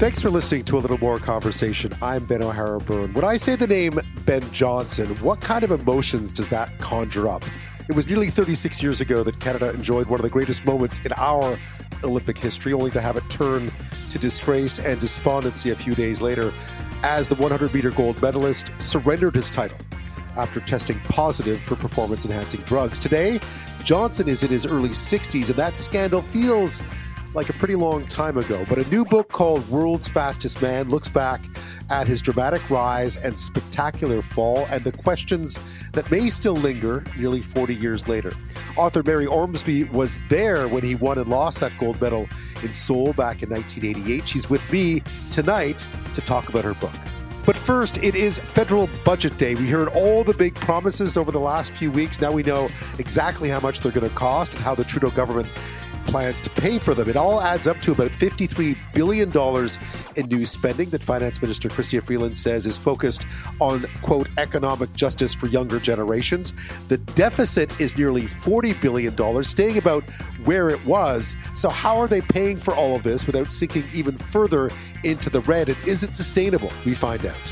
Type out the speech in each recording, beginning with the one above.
Thanks for listening to A Little More Conversation. I'm Ben O'Hara Byrne. When I say the name Ben Johnson, what kind of emotions does that conjure up? It was nearly 36 years ago that Canada enjoyed one of the greatest moments in our Olympic history, only to have it turn to disgrace and despondency a few days later as the 100-meter gold medalist surrendered his title after testing positive for performance-enhancing drugs. Today, Johnson is in his early 60s, and that scandal feels like a pretty long time ago. But a new book called World's Fastest Man looks back at his dramatic rise and spectacular fall and the questions that may still linger nearly 40 years later. Author Mary Ormsby was there when he won and lost that gold medal in Seoul back in 1988. She's with me tonight to talk about her book. But first, it is federal budget day. We heard all the big promises over the last few weeks. Now we know exactly how much they're going to cost and how the Trudeau government plans to pay for them. It all adds up to about $53 billion in new spending that Finance Minister Chrystia Freeland says is focused on, quote, economic justice for younger generations. The deficit is nearly $40 billion, staying about where it was. So how are they paying for all of this without sinking even further into the red? And is it sustainable? We find out.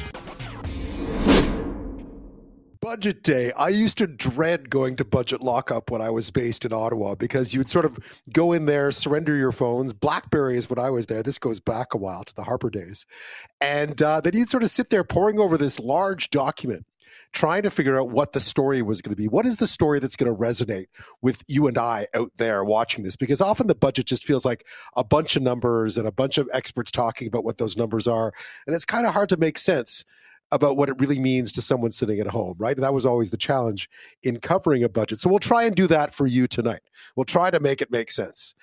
Budget day. I used to dread going to budget lockup when I was based in Ottawa because you'd sort of go in there, surrender your phones. BlackBerry is when I was there. This goes back a while to the Harper days. And then you'd sort of sit there poring over this large document, trying to figure out what the story was going to be. What is the story that's going to resonate with you and I out there watching this? Because often the budget just feels like a bunch of numbers and a bunch of experts talking about what those numbers are. And it's kind of hard to make sense about what it really means to someone sitting at home, right? And that was always the challenge in covering a budget. So we'll try and do that for you tonight. We'll try to make it make sense.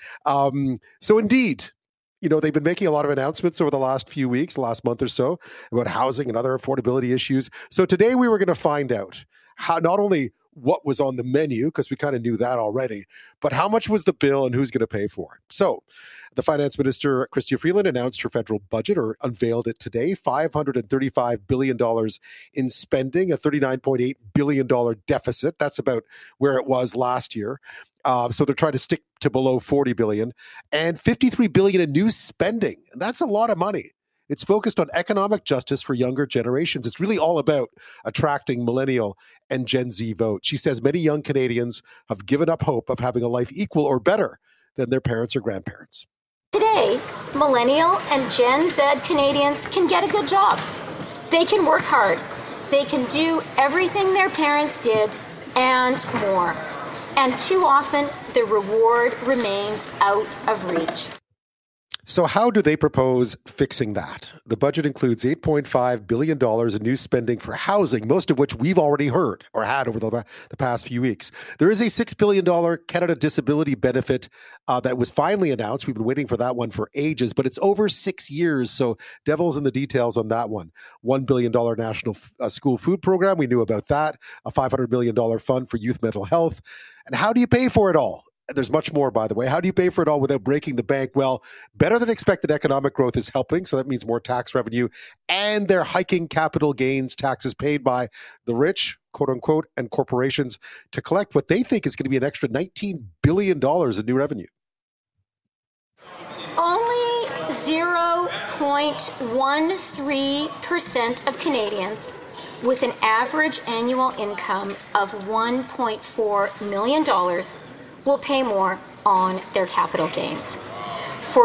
So indeed, you know, they've been making a lot of announcements over the last few weeks, the last month or so, about housing and other affordability issues. So today we were going to find out how not only what was on the menu, because we kind of knew that already, but how much was the bill and who's going to pay for it. So the Finance Minister, Chrystia Freeland, announced her federal budget, or unveiled it today, $535 billion in spending, a $39.8 billion deficit. That's about where it was last year. So they're trying to stick to below $40 billion, and $53 billion in new spending. And that's a lot of money. It's focused on economic justice for younger generations. It's really all about attracting millennial and Gen Z votes. She says many young Canadians have given up hope of having a life equal or better than their parents or grandparents. Today, millennial and Gen Z Canadians can get a good job. They can work hard. They can do everything their parents did and more. And too often, the reward remains out of reach. So how do they propose fixing that? The budget includes $8.5 billion in new spending for housing, most of which we've already heard or had over the past few weeks. There is a $6 billion Canada Disability benefit that was finally announced. We've been waiting for that one for ages, but it's over 6 years, so devil's in the details on that one. $1 billion National School Food Program, we knew about that. A $500 million fund for youth mental health. And how do you pay for it all? There's much more, by the way. How do you pay for it all without breaking the bank? Well, better than expected economic growth is helping, so that means more tax revenue, and they're hiking capital gains taxes paid by the rich, quote unquote, and corporations to collect what they think is going to be an extra $19 billion in new revenue. Only 0.13% of Canadians with an average annual income of $1.4 million will pay more on their capital gains. For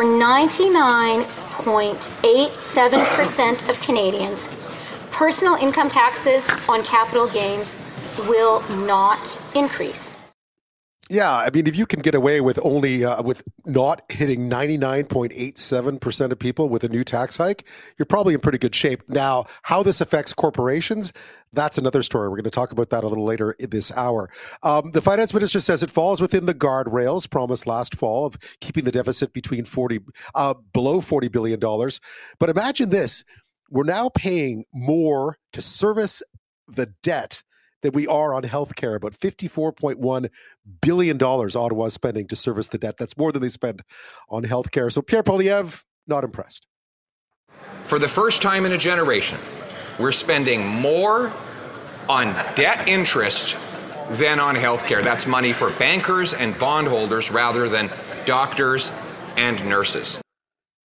99.87% of Canadians, personal income taxes on capital gains will not increase. Yeah, I mean, if you can get away with only with not hitting 99.87% of people with a new tax hike, you're probably in pretty good shape. Now, how this affects corporations, that's another story. We're going to talk about that a little later in this hour. The finance minister says it falls within the guardrails promised last fall of keeping the deficit between below $40 billion. But imagine this. We're now paying more to service the debt that we are on healthcare, about $54.1 billion Ottawa's spending to service the debt. That's more than they spend on healthcare. So Pierre Poilievre, not impressed. For the first time in a generation, we're spending more on debt interest than on healthcare. That's money for bankers and bondholders rather than doctors and nurses.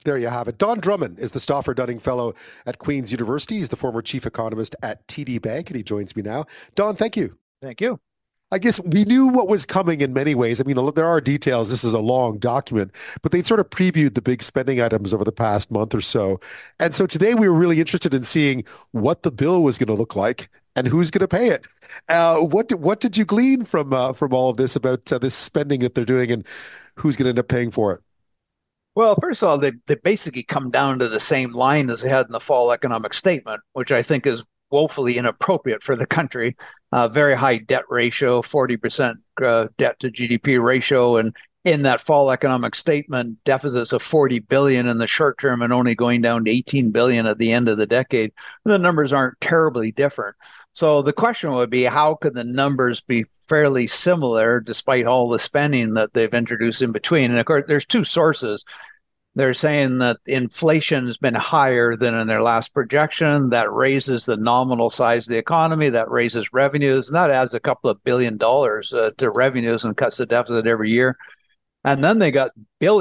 There you have it. Don Drummond is the Stauffer Dunning Fellow at Queen's University. He's the former chief economist at TD Bank, and he joins me now. Don, thank you. Thank you. I guess we knew what was coming in many ways. I mean, there are details. This is a long document, but they sort of previewed the big spending items over the past month or so. And so today we were really interested in seeing what the bill was going to look like and who's going to pay it. What did you glean from all of this about this spending that they're doing and who's going to end up paying for it? Well, first of all, they basically come down to the same line as they had in the fall economic statement, which I think is woefully inappropriate for the country. Very high debt ratio, 40% debt to GDP ratio. And in that fall economic statement, deficits of 40 billion in the short term and only going down to 18 billion at the end of the decade. The numbers aren't terribly different. So the question would be, how could the numbers be fairly similar despite all the spending that they've introduced in between? And of course, there's two sources. They're saying that inflation has been higher than in their last projection. That raises the nominal size of the economy. That raises revenues. And that adds a couple of $1 billion to revenues and cuts the deficit every year. And then they got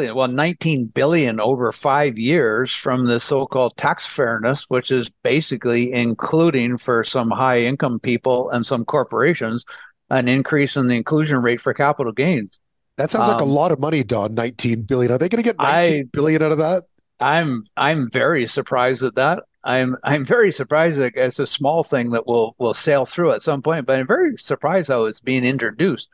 19 billion over 5 years from the so-called tax fairness, which is basically including for some high income people and some corporations, an increase in the inclusion rate for capital gains. That sounds like a lot of money, Don. 19 billion. Are they going to get 19 billion out of that? I'm very surprised at that. I'm very surprised that it's a small thing that will sail through at some point, but I'm very surprised how it's being introduced.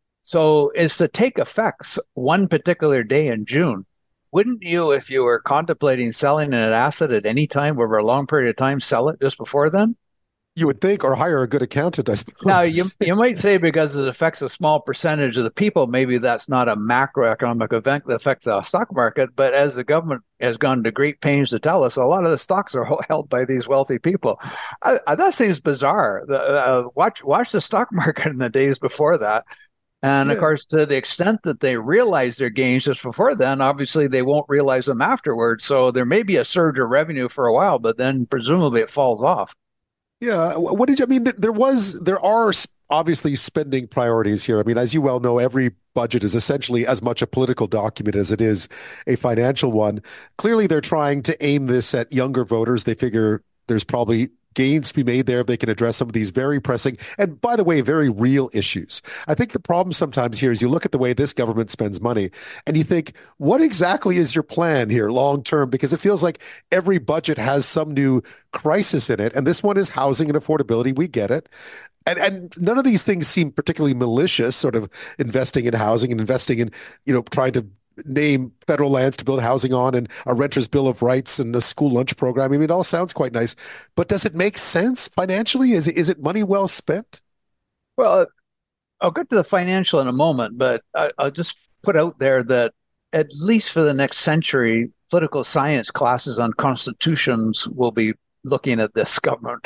So it's to take effect one particular day in June. Wouldn't you, if you were contemplating selling an asset at any time over a long period of time, sell it just before then? You would think, or hire a good accountant, I suppose. Now, you might say because it affects a small percentage of the people, maybe that's not a macroeconomic event that affects the stock market. But as the government has gone to great pains to tell us, a lot of the stocks are held by these wealthy people. That seems bizarre. Watch the stock market in the days before that. And of course, to the extent that they realize their gains just before then, obviously they won't realize them afterwards. So there may be a surge of revenue for a while, but then presumably it falls off. Yeah. What did you, I mean, there are obviously spending priorities here. I mean, as you well know, every budget is essentially as much a political document as it is a financial one. Clearly, they're trying to aim this at younger voters. They figure there's probably gains to be made there if they can address some of these very pressing and, by the way, very real issues. I think the problem sometimes here is you look at the way this government spends money and you think, what exactly is your plan here long term? Because it feels like every budget has some new crisis in it. And this one is housing and affordability. We get it. And none of these things seem particularly malicious, sort of investing in housing and investing in, trying to name federal lands to build housing on and a renter's bill of rights and a school lunch program. I mean, it all sounds quite nice, but does it make sense financially? Is it money well spent? Well, I'll get to the financial in a moment, but I'll just put out there that at least for the next century, political science classes on constitutions will be looking at this government.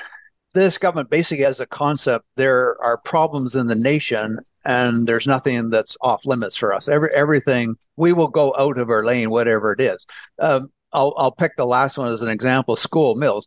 This government basically has a concept. There are problems in the nation, and there's nothing that's off limits for us. Everything, we will go out of our lane, whatever it is. I'll pick the last one as an example: school meals.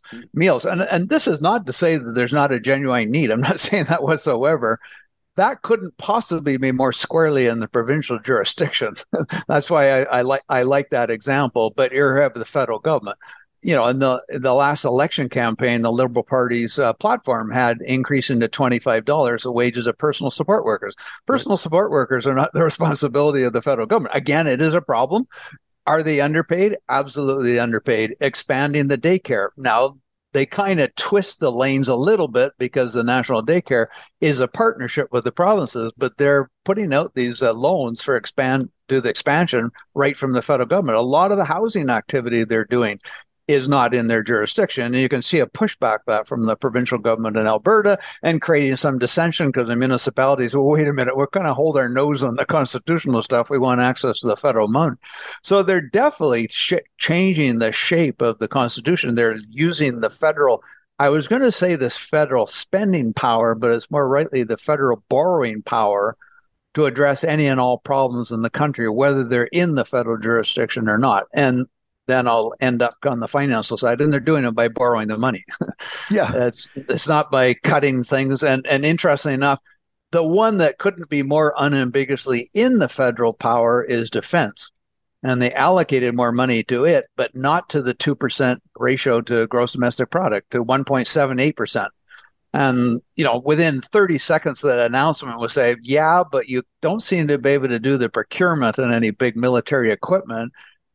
And this is not to say that there's not a genuine need. I'm not saying that whatsoever. That couldn't possibly be more squarely in the provincial jurisdiction. That's why I like that example. But here you have the federal government. In the last election campaign, the Liberal Party's platform had increasing to $25 the wages of personal support workers. Personal support workers are not the responsibility of the federal government. Again, it is a problem. Are they underpaid? Absolutely underpaid. Expanding the daycare. Now, they kind of twist the lanes a little bit because the national daycare is a partnership with the provinces, but they're putting out these loans for the expansion right from the federal government. A lot of the housing activity they're doing is not in their jurisdiction. And you can see a pushback that from the provincial government in Alberta and creating some dissension because the municipalities, well, wait a minute, we're going to hold our nose on the constitutional stuff. We want access to the federal money. So they're definitely changing the shape of the Constitution. They're using the federal, I was going to say this federal spending power, but it's more rightly the federal borrowing power to address any and all problems in the country, whether they're in the federal jurisdiction or not. And then I'll end up on the financial side, and they're doing it by borrowing the money. Yeah, it's not by cutting things. And interestingly enough, the one that couldn't be more unambiguously in the federal power is defense. and they allocated more money to it, but not to the 2% ratio to gross domestic product, to 1.78%. And, within 30 seconds of that announcement was say, yeah, but you don't seem to be able to do the procurement on any big military equipment.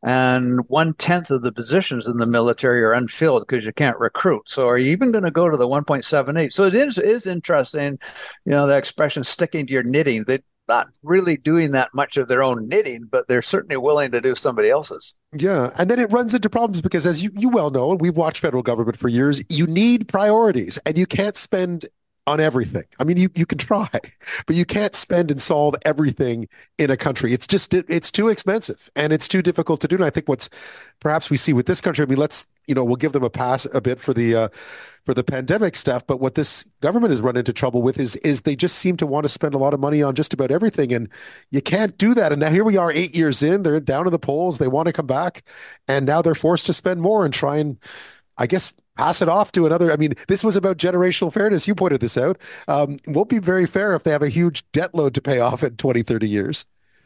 And 1/10 of the positions in the military are unfilled because you can't recruit. So are you even going to go to the 1.78? So it is interesting, the expression sticking to your knitting. They're not really doing that much of their own knitting, but they're certainly willing to do somebody else's. Yeah. And then it runs into problems because, as you well know, and we've watched federal government for years, you need priorities and you can't spend on everything. I mean, you can try, but you can't spend and solve everything in a country. It's too expensive and it's too difficult to do. And I think what's perhaps we see with this country, I mean, we'll give them a pass a bit for the pandemic stuff. But what this government has run into trouble with is they just seem to want to spend a lot of money on just about everything. And you can't do that. And now here we are 8 years in, they're down in the polls. They want to come back. And now they're forced to spend more and try and, I guess, pass it off to another. I mean, this was about generational fairness. You pointed this out. Won't be very fair if they have a huge debt load to pay off in 20, 30 years.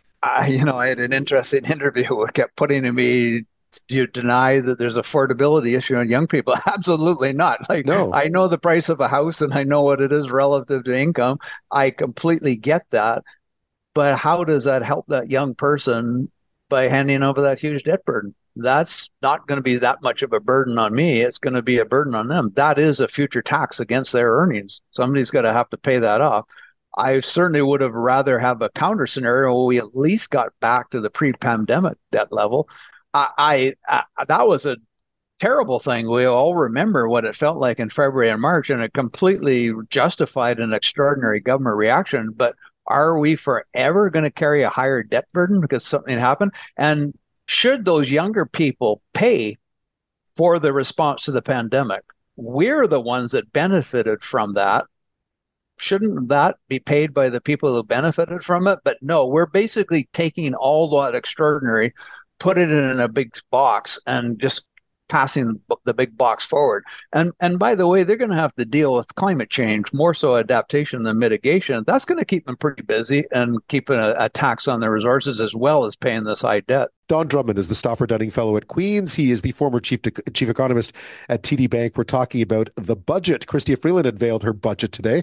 I had an interesting interview who kept putting to me, do you deny that there's affordability issue on young people? Absolutely not. No. I know the price of a house and I know what it is relative to income. I completely get that. But how does that help that young person by handing over that huge debt burden? That's not going to be that much of a burden on me. It's going to be a burden on them. That is a future tax against their earnings. Somebody's going to have to pay that off. I certainly would have rather have a counter scenario where we at least got back to the pre-pandemic debt level. That was a terrible thing. We all remember what it felt like in February and March, and it completely justified an extraordinary government reaction. But are we forever going to carry a higher debt burden because something happened? And should those younger people pay for the response to the pandemic? We're the ones that benefited from that. Shouldn't that be paid by the people who benefited from it? But no, we're basically taking all that extraordinary, put it in a big box, and just passing the big box forward. And by the way, they're going to have to deal with climate change, more so adaptation than mitigation. That's going to keep them pretty busy and keeping a tax on their resources as well as paying this high debt. Don Drummond is the Stauffer Dunning Fellow at Queen's. He is the former chief economist at TD Bank. We're talking about the budget. Chrystia Freeland unveiled her budget today,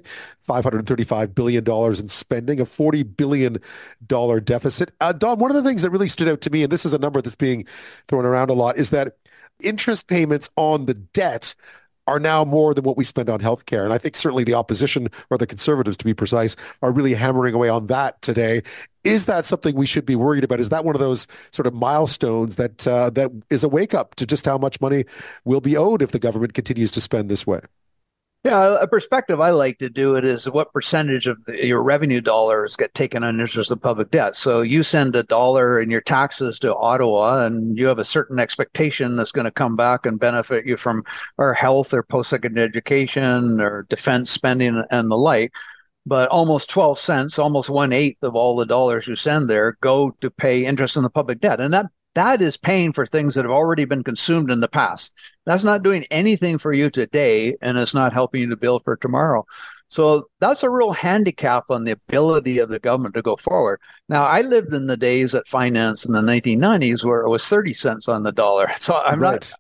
$535 billion in spending, a $40 billion deficit. Don, one of the things that really stood out to me, and this is a number that's being thrown around a lot, is that interest payments on the debt are now more than what we spend on healthcare. And I think certainly the opposition, or the Conservatives to be precise, are really hammering away on that today. Is that something we should be worried about? Is that one of those sort of milestones that is a wake up to just how much money will be owed if the government continues to spend this way? Yeah, a perspective I like to do it is what percentage of your revenue dollars get taken on interest of public debt. So you send $1 in your taxes to Ottawa, and you have a certain expectation that's going to come back and benefit you from our health or post-secondary education or defense spending and the like. But almost 12 cents, almost 1/8 of all the dollars you send there go to pay interest on the public debt. And that is paying for things that have already been consumed in the past. That's not doing anything for you today, and it's not helping you to build for tomorrow. So that's a real handicap on the ability of the government to go forward. Now, I lived in the days at finance in the 1990s where it was 30 cents on the dollar. So I'm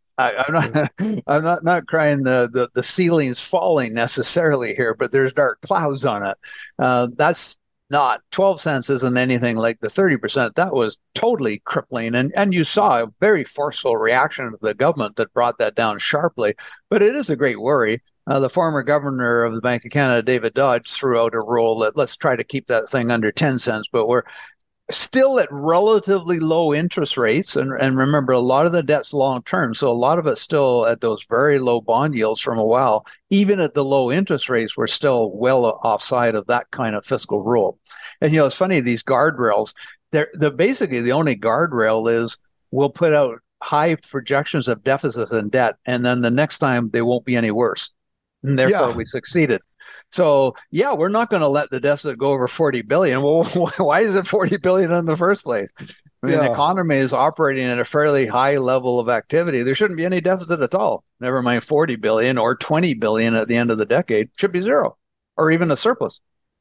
not crying the ceiling's falling necessarily here, but there's dark clouds on it. That's not 12 cents isn't anything like the 30%. That was totally crippling. And you saw a very forceful reaction of the government that brought that down sharply. But it is a great worry. The former governor of the Bank of Canada, David Dodge, threw out a rule that let's try to keep that thing under 10 cents. But we're still at relatively low interest rates. And remember, a lot of the debt's long-term. So a lot of it's still at those very low bond yields from a while. Even at the low interest rates, we're still well offside of that kind of fiscal rule. And, it's funny, these guardrails, they're basically the only guardrail is we'll put out high projections of deficits and debt, and then the next time they won't be any worse. And therefore we succeeded. So, we're not going to let the deficit go over 40 billion. Well, why is it 40 billion in the first place? I mean, the economy is operating at a fairly high level of activity. There shouldn't be any deficit at all. Never mind 40 billion or 20 billion at the end of the decade. Should be zero or even a surplus.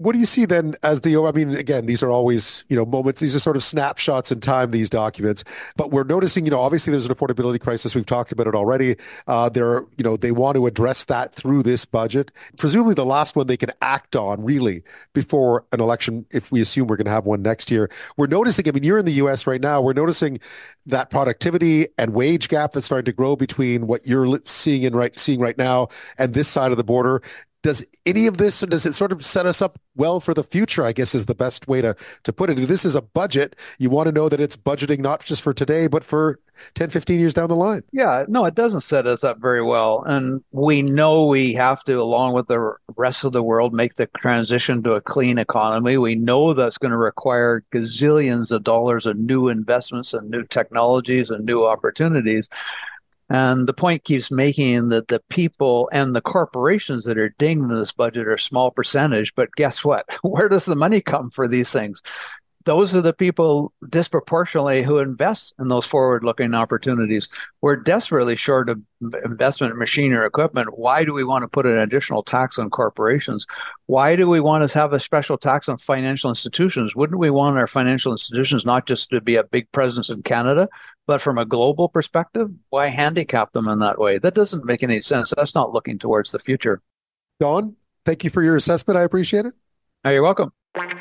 What do you see then as the, I mean, again, these are always, moments, these are sort of snapshots in time, these documents, but we're noticing, obviously there's an affordability crisis. We've talked about it already. They want to address that through this budget, presumably the last one they can act on really before an election, if we assume we're going to have one next year. We're noticing, I mean, you're in the US right now, we're noticing that productivity and wage gap that's starting to grow between what you're seeing right now and this side of the border. Does any of this, does it sort of set us up well for the future, I guess is the best way to put it. If this is a budget, you want to know that it's budgeting not just for today, but for 10, 15 years down the line. Yeah, no, it doesn't set us up very well. And we know we have to, along with the rest of the world, make the transition to a clean economy. We know that's going to require gazillions of dollars of new investments and new technologies and new opportunities. And the point keeps making that the people and the corporations that are dinged in this budget are a small percentage. But guess what? Where does the money come for these things? Those are the people disproportionately who invest in those forward-looking opportunities. We're desperately short of investment in machinery or equipment. Why do we want to put an additional tax on corporations? Why do we want to have a special tax on financial institutions? Wouldn't we want our financial institutions not just to be a big presence in Canada, but from a global perspective? Why handicap them in that way? That doesn't make any sense. That's not looking towards the future. Don, thank you for your assessment. I appreciate it. Oh, you're welcome.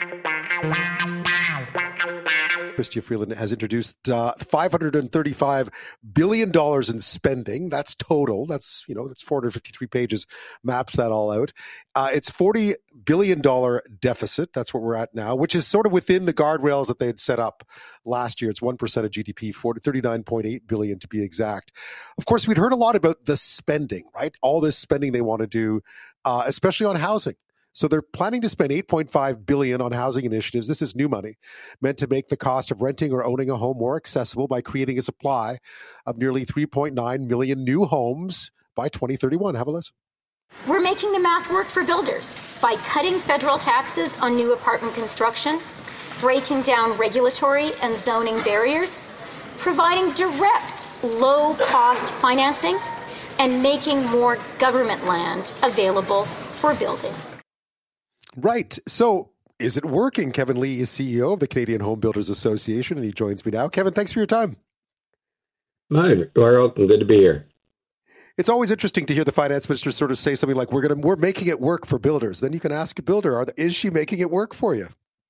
Chrystia Freeland has introduced $535 billion in spending. That's total. That's 453 pages, maps that all out. It's $40 billion deficit. That's what we're at now, which is sort of within the guardrails that they had set up last year. It's 1% of GDP, $39.8 billion to be exact. Of course, we'd heard a lot about the spending, right? All this spending they want to do, especially on housing. So they're planning to spend $8.5 billion on housing initiatives. This is new money meant to make the cost of renting or owning a home more accessible by creating a supply of nearly 3.9 million new homes by 2031. Have a listen. We're making the math work for builders by cutting federal taxes on new apartment construction, breaking down regulatory and zoning barriers, providing direct, low-cost financing, and making more government land available for building. Right. So is it working? Kevin Lee is CEO of the Canadian Home Builders Association, and he joins me now. Kevin, thanks for your time. Hi, you're welcome. Good to be here. It's always interesting to hear the finance minister sort of say something like, we're making it work for builders. Then you can ask a builder, is she making it work for you?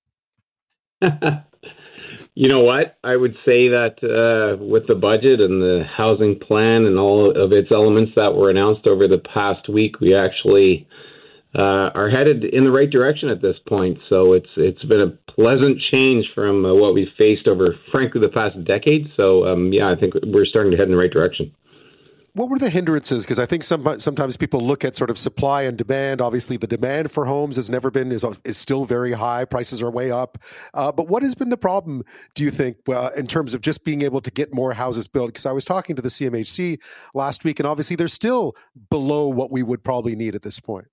You know what? I would say that with the budget and the housing plan and all of its elements that were announced over the past week, we actually are headed in the right direction at this point. So it's been a pleasant change from what we've faced over, frankly, the past decade. So, I think we're starting to head in the right direction. What were the hindrances? Because I think sometimes people look at sort of supply and demand. Obviously, the demand for homes is still very high. Prices are way up. But what has been the problem, do you think, in terms of just being able to get more houses built? Because I was talking to the CMHC last week, and obviously they're still below what we would probably need at this point.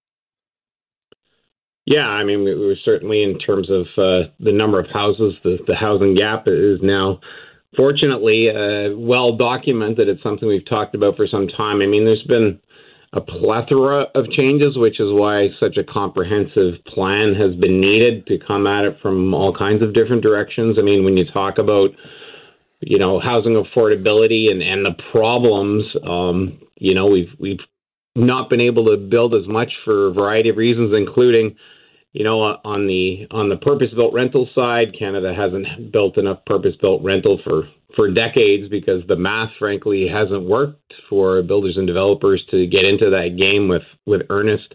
Yeah, I mean, we're certainly, in terms of the number of houses, the housing gap is now, fortunately, well documented. It's something we've talked about for some time. I mean, there's been a plethora of changes, which is why such a comprehensive plan has been needed to come at it from all kinds of different directions. I mean, when you talk about, housing affordability and the problems, we've not been able to build as much for a variety of reasons, including, on the purpose-built rental side. Canada hasn't built enough purpose-built rental for decades because the math, frankly, hasn't worked for builders and developers to get into that game with earnest.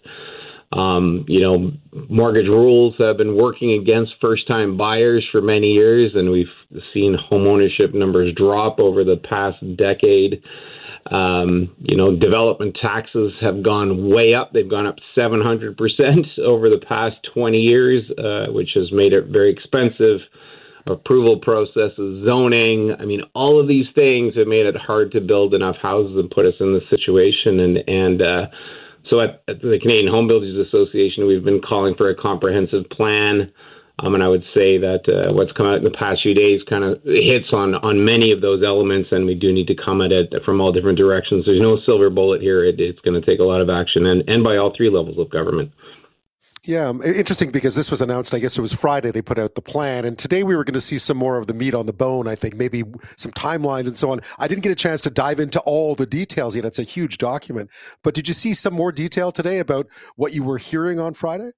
Mortgage rules have been working against first-time buyers for many years, and we've seen homeownership numbers drop over the past decade. Development taxes have gone way up. They've gone up 700% over the past 20 years, which has made it very expensive. Approval processes, zoning. I mean, all of these things have made it hard to build enough houses and put us in this situation. So at the Canadian Home Builders Association, we've been calling for a comprehensive plan. And I would say that what's come out in the past few days kind of hits on many of those elements, and we do need to come at it from all different directions. There's no silver bullet here. It's going to take a lot of action, and by all three levels of government. Yeah, interesting because this was announced, I guess it was Friday they put out the plan. And today we were going to see some more of the meat on the bone, I think, maybe some timelines and so on. I didn't get a chance to dive into all the details yet. It's a huge document. But did you see some more detail today about what you were hearing on Friday?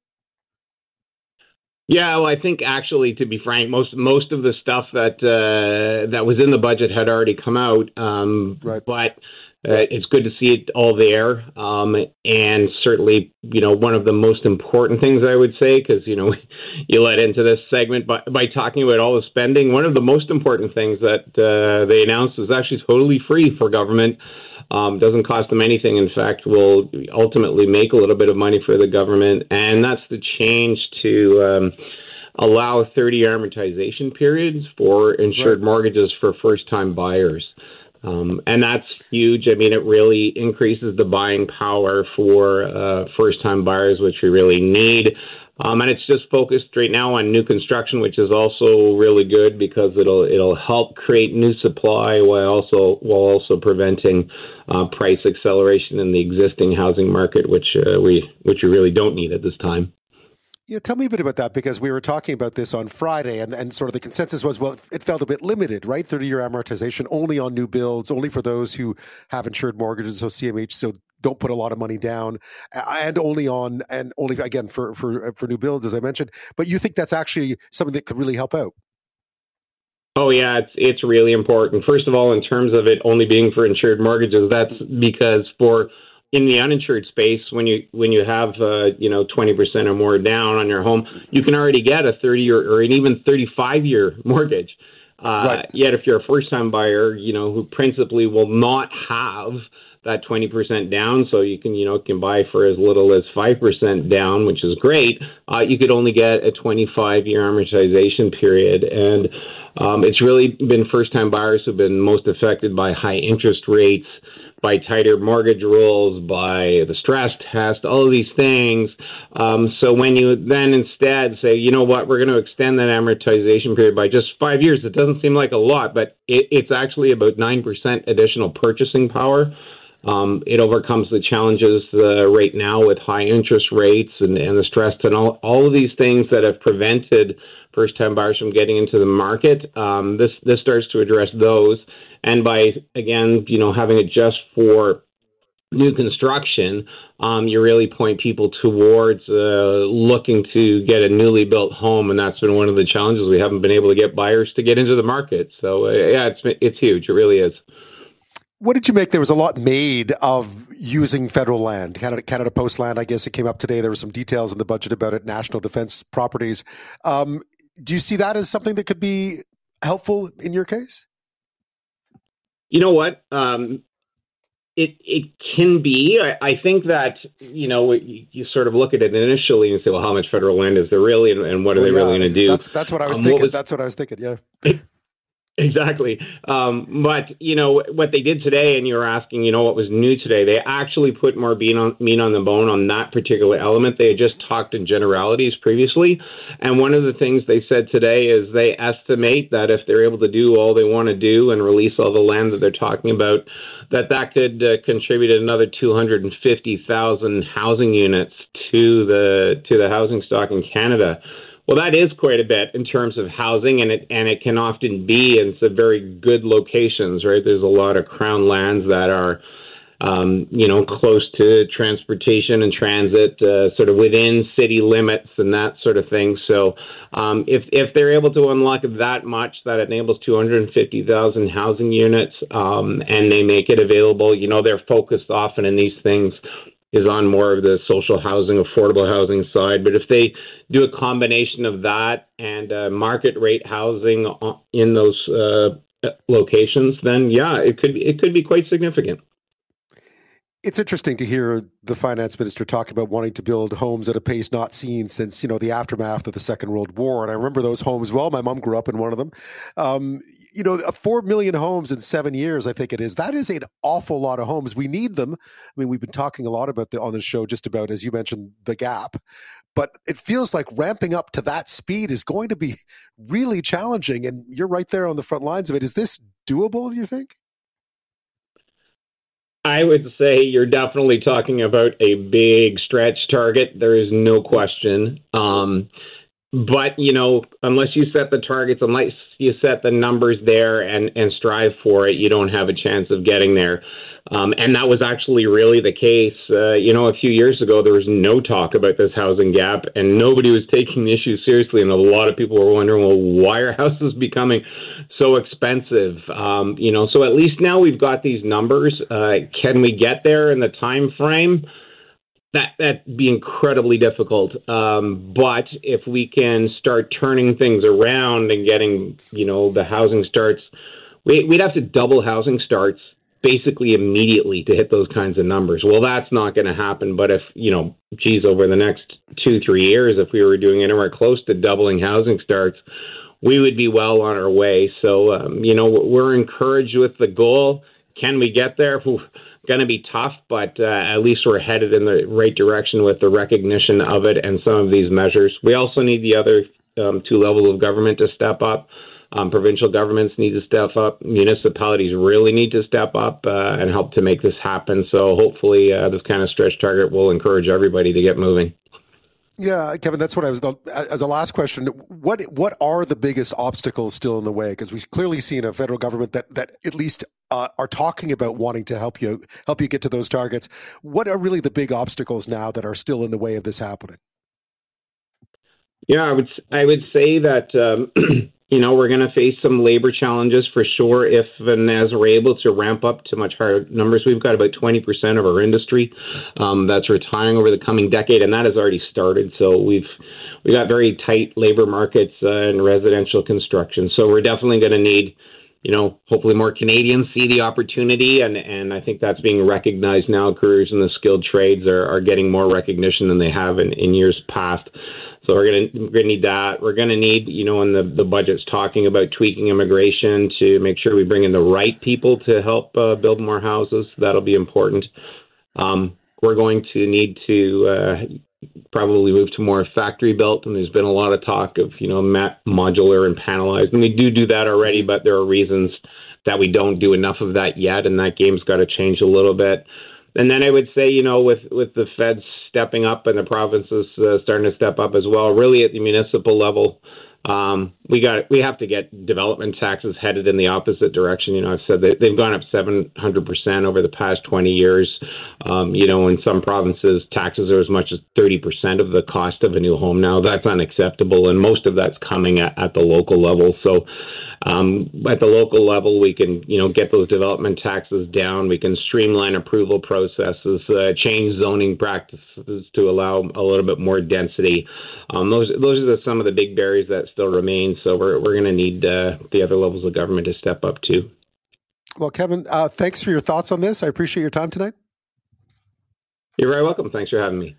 Yeah, well, I think actually, to be frank, most of the stuff that was in the budget had already come out. Right. But it's good to see it all there. And certainly, one of the most important things I would say, because, you led into this segment by talking about all the spending. One of the most important things that they announced is actually totally free for government. Doesn't cost them anything. In fact, will ultimately make a little bit of money for the government. And that's the change to allow 30-year amortization periods for insured mortgages for first-time buyers. And that's huge. I mean, it really increases the buying power for first-time buyers, which we really need. And it's just focused right now on new construction, which is also really good because it'll help create new supply while also preventing price acceleration in the existing housing market, which we really don't need at this time. Yeah, tell me a bit about that, because we were talking about this on Friday, and sort of the consensus was, well, it felt a bit limited, right? 30-year amortization only on new builds, only for those who have insured mortgages, so CMH, so don't put a lot of money down, and only again for new builds, as I mentioned. But you think that's actually something that could really help out? Oh yeah, it's really important. First of all, in terms of it only being for insured mortgages, that's because in the uninsured space, when you have 20% or more down on your home, you can already get a 30-year or an even 35-year mortgage. Right. Yet, if you're a first-time buyer, who principally will not have that 20% down, so you can buy for as little as 5% down, which is great. You could only get a 25-year amortization period, and it's really been first-time buyers who've been most affected by high interest rates, by tighter mortgage rules, by the stress test, all of these things. So when you then instead say, you know what, we're going to extend that amortization period by just 5 years, it doesn't seem like a lot, but it's actually about 9% additional purchasing power. It overcomes the challenges right now with high interest rates and the stress and all of these things that have prevented first-time buyers from getting into the market. This starts to address those. And by, again, having it just for new construction, you really point people towards looking to get a newly built home. And that's been one of the challenges. We haven't been able to get buyers to get into the market. So, yeah, it's huge. It really is. What did you make? There was a lot made of using federal land, Canada Post land. I guess it came up today. There were some details in the budget about it, National Defence Properties. Do you see that as something that could be helpful in your case? You know what? It can be. I think that, you sort of look at it initially and say, well, how much federal land is there really, and what are they really going to do? That's what I was thinking. That's what I was thinking, yeah. Exactly. But, what they did today, and you were asking, what was new today, they actually put more meat on the bone on that particular element. They had just talked in generalities previously. And one of the things they said today is they estimate that if they're able to do all they want to do and release all the land that they're talking about, that could contribute another 250,000 housing units to the housing stock in Canada. Well, that is quite a bit in terms of housing, and it can often be in some very good locations, right? There's a lot of crown lands that are, close to transportation and transit, sort of within city limits and that sort of thing. So, if they're able to unlock that much, that enables 250,000 housing units, and they make it available. They're focused often in these things is on more of the social housing, affordable housing side. But if they do a combination of that and market rate housing in those locations, then yeah, it could be quite significant. It's interesting to hear the finance minister talk about wanting to build homes at a pace not seen since, the aftermath of the Second World War. And I remember those homes well. My mom grew up in one of them. 4 million homes in 7 years, I think it is. That is an awful lot of homes. We need them. I mean, we've been talking a lot about on the show just about, as you mentioned, the gap. But it feels like ramping up to that speed is going to be really challenging. And you're right there on the front lines of it. Is this doable, do you think? I would say you're definitely talking about a big stretch target. There is no question. But, unless you set the targets, unless you set the numbers there and strive for it, you don't have a chance of getting there. And that was actually really the case. A few years ago, there was no talk about this housing gap and nobody was taking the issue seriously. And a lot of people were wondering, well, why are houses becoming so expensive? So at least now we've got these numbers. Can we get there in the time frame? That'd be incredibly difficult. But if we can start turning things around and getting, the housing starts, we'd have to double housing starts basically immediately to hit those kinds of numbers. Well, that's not going to happen. But if, over the next 2-3 years, if we were doing anywhere close to doubling housing starts, we would be well on our way. So, we're encouraged with the goal. Can we get there? Going to be tough, but at least we're headed in the right direction with the recognition of it and some of these measures. We also need the other two levels of government to step up. Provincial governments need to step up. Municipalities really need to step up and help to make this happen. So hopefully this kind of stretch target will encourage everybody to get moving. Yeah, Kevin, that's what I was, as a last question, what are the biggest obstacles still in the way? Because we've clearly seen a federal government that at least are talking about wanting to help you get to those targets. What are really the big obstacles now that are still in the way of this happening? Yeah, I would say that, we're going to face some labor challenges for sure if and as we're able to ramp up to much higher numbers. We've got about 20% of our industry that's retiring over the coming decade, and that has already started. So we got very tight labor markets in residential construction. So we're definitely going to need, hopefully more Canadians see the opportunity, and I think that's being recognized now. Careers in the skilled trades are getting more recognition than they have in years past. So we're going to need that. We're going to need, when the budget's talking about tweaking immigration to make sure we bring in the right people to help build more houses. That'll be important. We're going to need to probably move to more factory built, and there's been a lot of talk of, modular and panelized. And we do that already, but there are reasons that we don't do enough of that yet, and that game's got to change a little bit. And then I would say, with the feds stepping up and the provinces starting to step up as well, really at the municipal level, we have to get development taxes headed in the opposite direction. I've said that they've gone up 700% over the past 20 years. In some provinces, taxes are as much as 30% of the cost of a new home now. That's unacceptable, and most of that's coming at the local level. So at the local level, we can, get those development taxes down. We can streamline approval processes, change zoning practices to allow a little bit more density. Those are some of the big barriers that still remain. So we're going to need the other levels of government to step up too. Well, Kevin, thanks for your thoughts on this. I appreciate your time tonight. You're very welcome. Thanks for having me.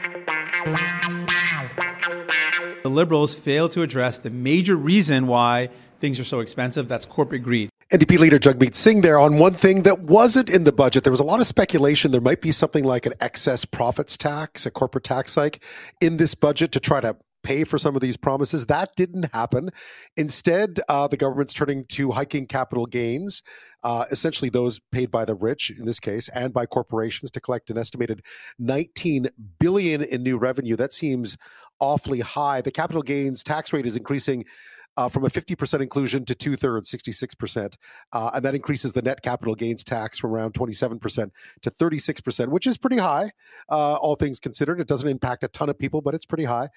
The Liberals failed to address the major reason why things are so expensive. That's corporate greed. NDP leader Jagmeet Singh there on one thing that wasn't in the budget. There was a lot of speculation there might be something like an excess profits tax, a corporate tax hike in this budget to try to pay for some of these promises. That didn't happen. Instead, the government's turning to hiking capital gains, essentially those paid by the rich in this case, and by corporations to collect an estimated $19 billion in new revenue. That seems awfully high. The capital gains tax rate is increasing from a 50% inclusion to 2/3, 66%. And that increases the net capital gains tax from around 27% to 36%, which is pretty high, all things considered. It doesn't impact a ton of people, but it's pretty high.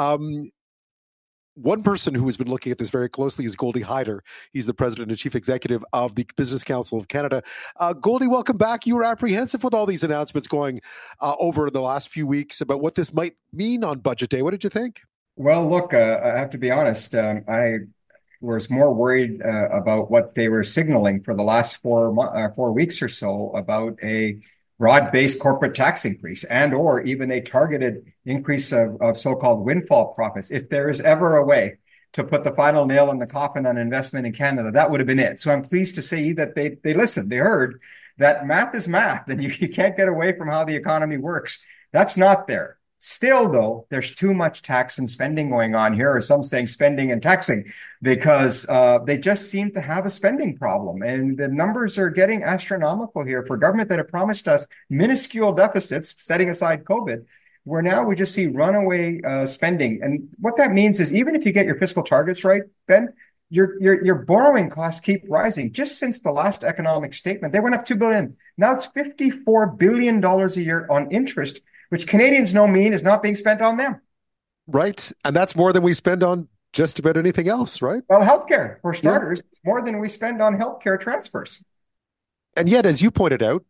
One person who has been looking at this very closely is Goldie Hyder. He's the president and chief executive of the Business Council of Canada. Goldie, welcome back. You were apprehensive with all these announcements going over the last few weeks about what this might mean on Budget Day. What did you think? Well, look, I have to be honest. I was more worried about what they were signaling for the last 4 weeks or so about a broad-based corporate tax increase and or even a targeted increase of so-called windfall profits. If there is ever a way to put the final nail in the coffin on investment in Canada, that would have been it. So I'm pleased to see that they listened. They heard that math is math, and you can't get away from how the economy works. That's not there. Still, though, there's too much tax and spending going on here, or some saying spending and taxing, because they just seem to have a spending problem. And the numbers are getting astronomical here for government that have promised us minuscule deficits, setting aside COVID, where now we just see runaway spending. And what that means is even if you get your fiscal targets right, Ben, your borrowing costs keep rising. Just since the last economic statement, they went up $2 billion. Now it's $54 billion a year on interest, which Canadians know mean is not being spent on them. Right. And that's more than we spend on just about anything else, right? Well, healthcare, for starters, it's more than we spend on healthcare transfers. And yet, as you pointed out,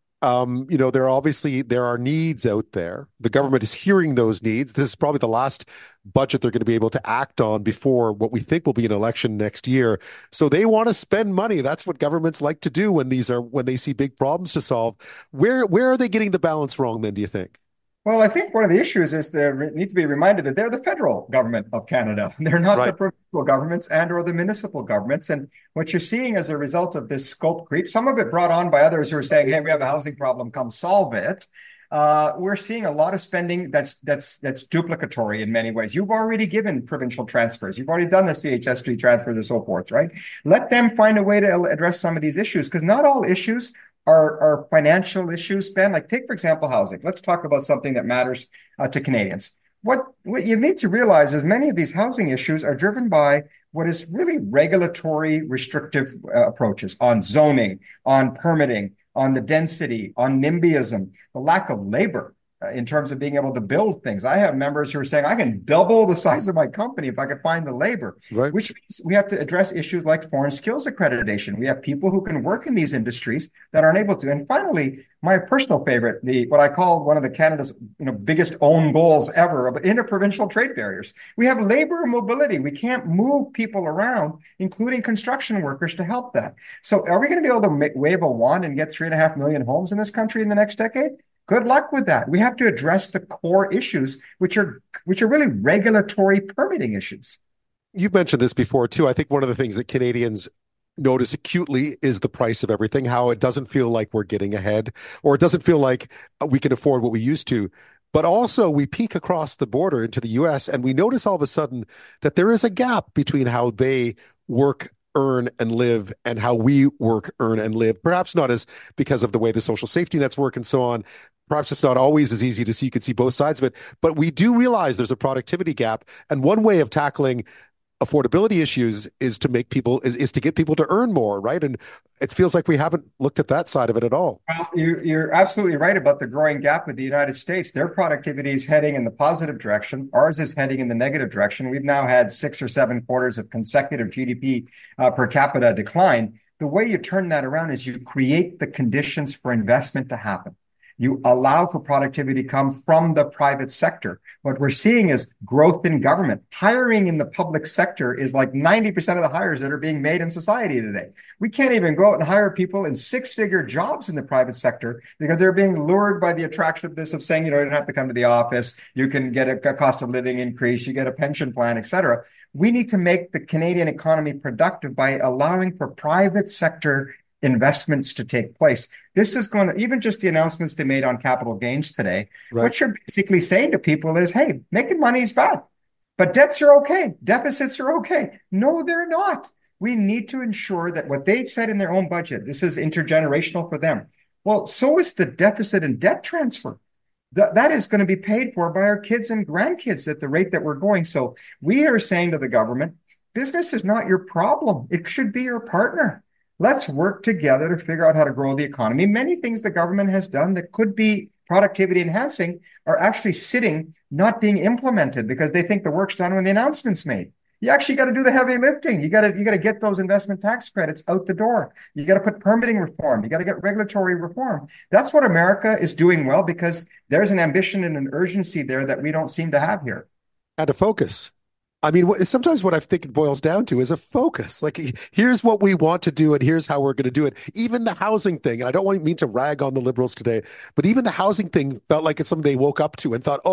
there are needs out there. The government is hearing those needs. This is probably the last budget they're going to be able to act on before what we think will be an election next year. So they want to spend money. That's what governments like to do when they see big problems to solve. Where are they getting the balance wrong then, do you think? Well, I think one of the issues is they need to be reminded that they're the federal government of Canada. They're not the provincial governments and or the municipal governments. And what you're seeing as a result of this scope creep, some of it brought on by others who are saying, hey, we have a housing problem, come solve it. We're seeing a lot of spending that's duplicatory in many ways. You've already given provincial transfers. You've already done the CHSG transfers and so forth, right? Let them find a way to address some of these issues, because not all issues are financial issues, Ben. Like take, for example, housing. Let's talk about something that matters to Canadians. What you need to realize is many of these housing issues are driven by what is really regulatory restrictive approaches on zoning, on permitting, on the density, on NIMBYism, the lack of labor in terms of being able to build things. I have members who are saying, I can double the size of my company if I could find the labor, right. Which means we have to address issues like foreign skills accreditation. We have people who can work in these industries that aren't able to. And finally, my personal favorite, what I call one of the Canada's biggest own goals ever, but interprovincial trade barriers. We have labor mobility. We can't move people around, including construction workers, to help that. So are we going to be able to wave a wand and get 3.5 million homes in this country in the next decade? Good luck with that. We have to address the core issues, which are really regulatory permitting issues. You've mentioned this before, too. I think one of the things that Canadians notice acutely is the price of everything, how it doesn't feel like we're getting ahead, or it doesn't feel like we can afford what we used to. But also we peek across the border into the US and we notice all of a sudden that there is a gap between how they work, earn, and live and how we work, earn, and live. Perhaps not as because of the way the social safety nets work and so on. Perhaps it's not always as easy to see. You can see both sides of it, but we do realize there's a productivity gap. And one way of tackling affordability issues is to make people is to get people to earn more, right? And it feels like we haven't looked at that side of it at all. Well, you're absolutely right about the growing gap with the United States. Their productivity is heading in the positive direction. Ours is heading in the negative direction. We've now had 6 or 7 quarters of consecutive GDP per capita decline. The way you turn that around is you create the conditions for investment to happen. You allow for productivity to come from the private sector. What we're seeing is growth in government. Hiring in the public sector is like 90% of the hires that are being made in society today. We can't even go out and hire people in 6-figure jobs in the private sector because they're being lured by the attractiveness of saying, you don't have to come to the office. You can get a cost of living increase. You get a pension plan, et cetera. We need to make the Canadian economy productive by allowing for private sector investments to take place. This is going to, even just the announcements they made on capital gains today, right. What you're basically saying to people is, hey, making money is bad, but debts are okay. Deficits are okay. No, they're not. We need to ensure that what they said in their own budget, this is intergenerational for them. Well, so is the deficit and debt transfer. That is going to be paid for by our kids and grandkids at the rate that we're going. So we are saying to the government, business is not your problem. It should be your partner. Let's work together to figure out how to grow the economy. Many things the government has done that could be productivity enhancing are actually sitting, not being implemented because they think the work's done when the announcement's made. You actually got to do the heavy lifting. You got to get those investment tax credits out the door. You got to put permitting reform. You got to get regulatory reform. That's what America is doing well because there's an ambition and an urgency there that we don't seem to have here. And a focus. I mean, sometimes what I think it boils down to is a focus. Like, here's what we want to do, and here's how we're going to do it. Even the housing thing, and I don't mean to rag on the Liberals today, but even the housing thing felt like it's something they woke up to and thought,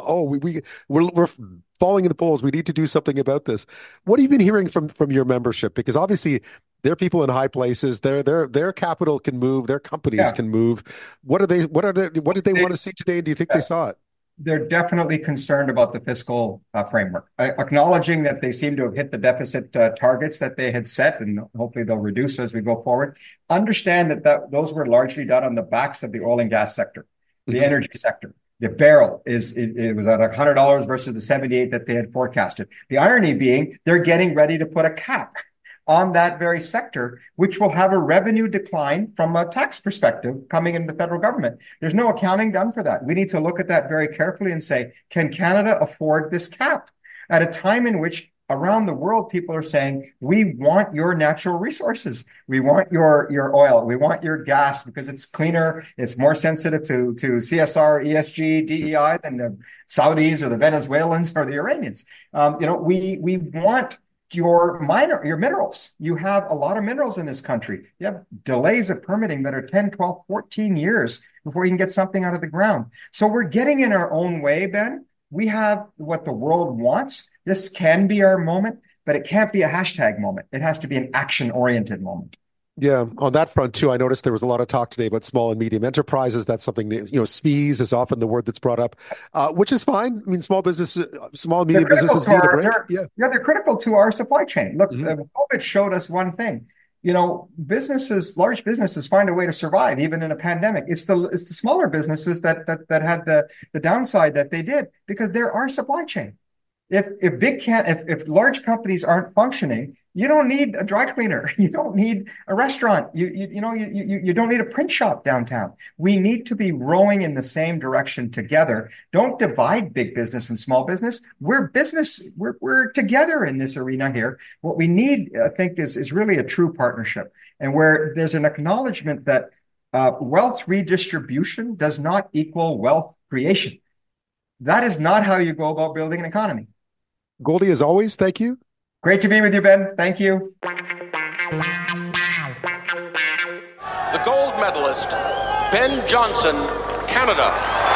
we're falling in the polls. We need to do something about this. What have you been hearing from your membership? Because obviously, they're people in high places. Their capital can move. Their companies can move. What did they want to see today? And do you think they saw it? they're definitely concerned about the fiscal framework, acknowledging that they seem to have hit the deficit targets that they had set, and hopefully they'll reduce as we go forward. Understand that those were largely done on the backs of the oil and gas sector, the energy sector. The barrel it was at $100 versus the 78 that they had forecasted. The irony being they're getting ready to put a cap on that very sector, which will have a revenue decline from a tax perspective coming into the federal government. There's no accounting done for that. We need to look at that very carefully and say, can Canada afford this cap? At a time in which around the world, people are saying, we want your natural resources. We want your oil. We want your gas because it's cleaner. It's more sensitive to CSR, ESG, DEI than the Saudis or the Venezuelans or the Iranians. We want your minerals. You have a lot of minerals in this country. You have delays of permitting that are 10, 12, 14 years before you can get something out of the ground. So we're getting in our own way, Ben. We have what the world wants. This can be our moment, but it can't be a hashtag moment. It has to be an action-oriented moment. Yeah, on that front too, I noticed there was a lot of talk today about small and medium enterprises. That's something that, SMEs is often the word that's brought up, which is fine. I mean, small and medium businesses need a break. They're critical to our supply chain. Look, COVID showed us one thing. Large businesses find a way to survive even in a pandemic. It's the smaller businesses that had the downside that they did because they're our supply chain. If large companies aren't functioning, you don't need a dry cleaner. You don't need a restaurant. You don't need a print shop downtown. We need to be rowing in the same direction together. Don't divide big business and small business. We're together in this arena here. What we need, I think, is really a true partnership, and where there's an acknowledgement that wealth redistribution does not equal wealth creation. That is not how you go about building an economy. Goldie, as always, thank you. Great to be with you, Ben. Thank you. The gold medalist, Ben Johnson, Canada.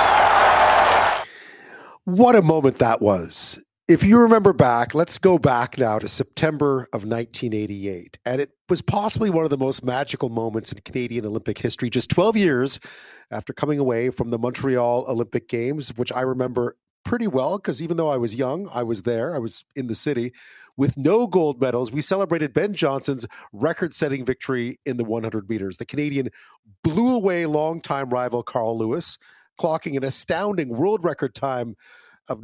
What a moment that was. If you remember back, let's go back now to September of 1988. And it was possibly one of the most magical moments in Canadian Olympic history, just 12 years after coming away from the Montreal Olympic Games, which I remember pretty well because even though I was young, I was there. I was in the city. With no gold medals, we celebrated Ben Johnson's record-setting victory in the 100 meters. The Canadian blew away longtime rival Carl Lewis, clocking an astounding world record time of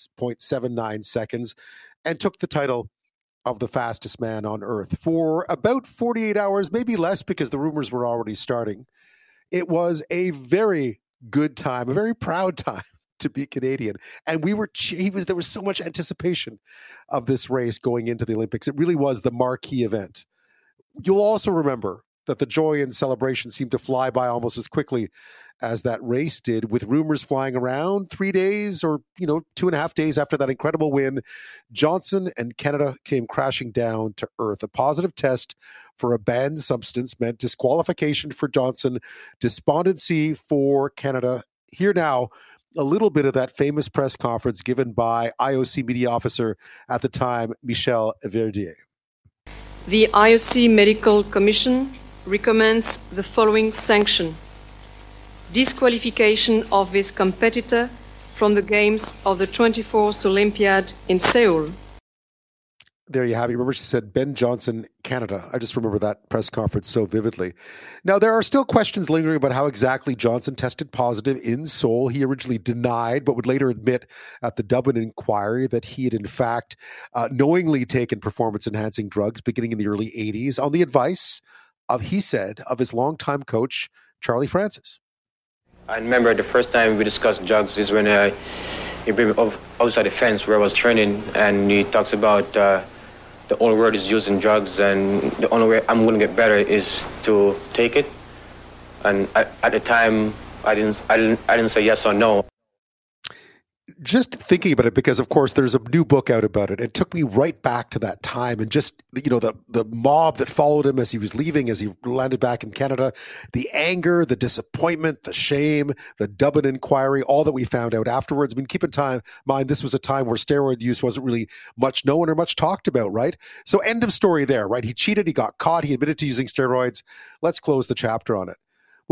9.79 seconds and took the title of the fastest man on earth for about 48 hours, maybe less because the rumors were already starting. It was a very good time, a very proud time to be Canadian. And there was so much anticipation of this race going into the Olympics. It really was the marquee event. You'll also remember that the joy and celebration seemed to fly by almost as quickly as that race did, with rumors flying around 3 days or 2.5 days after that incredible win. Johnson and Canada came crashing down to earth. A positive test for a banned substance meant disqualification for Johnson, despondency for Canada. Here now, a little bit of that famous press conference given by IOC media officer at the time, Michel Verdier. The IOC Medical Commission recommends the following sanction: disqualification of this competitor from the Games of the 24th Olympiad in Seoul. There you have it. Remember, she said Ben Johnson, Canada. I just remember that press conference so vividly. Now, there are still questions lingering about how exactly Johnson tested positive in Seoul. He originally denied, but would later admit at the Dublin inquiry that he had, in fact, knowingly taken performance-enhancing drugs beginning in the early 80s on the advice of his longtime coach, Charlie Francis. I remember the first time we discussed drugs is when he brought me outside the fence where I was training, and he talks about the only word is using drugs, and the only way I'm going to get better is to take it. And at the time, I didn't say yes or no. Just thinking about it, because of course there's a new book out about it. It took me right back to that time, and just the mob that followed him as he was leaving, as he landed back in Canada, the anger, the disappointment, the shame, the Dublin inquiry, all that we found out afterwards. I mean, keep in mind this was a time where steroid use wasn't really much known or much talked about, right? So end of story there, right? He cheated, he got caught, he admitted to using steroids. Let's close the chapter on it.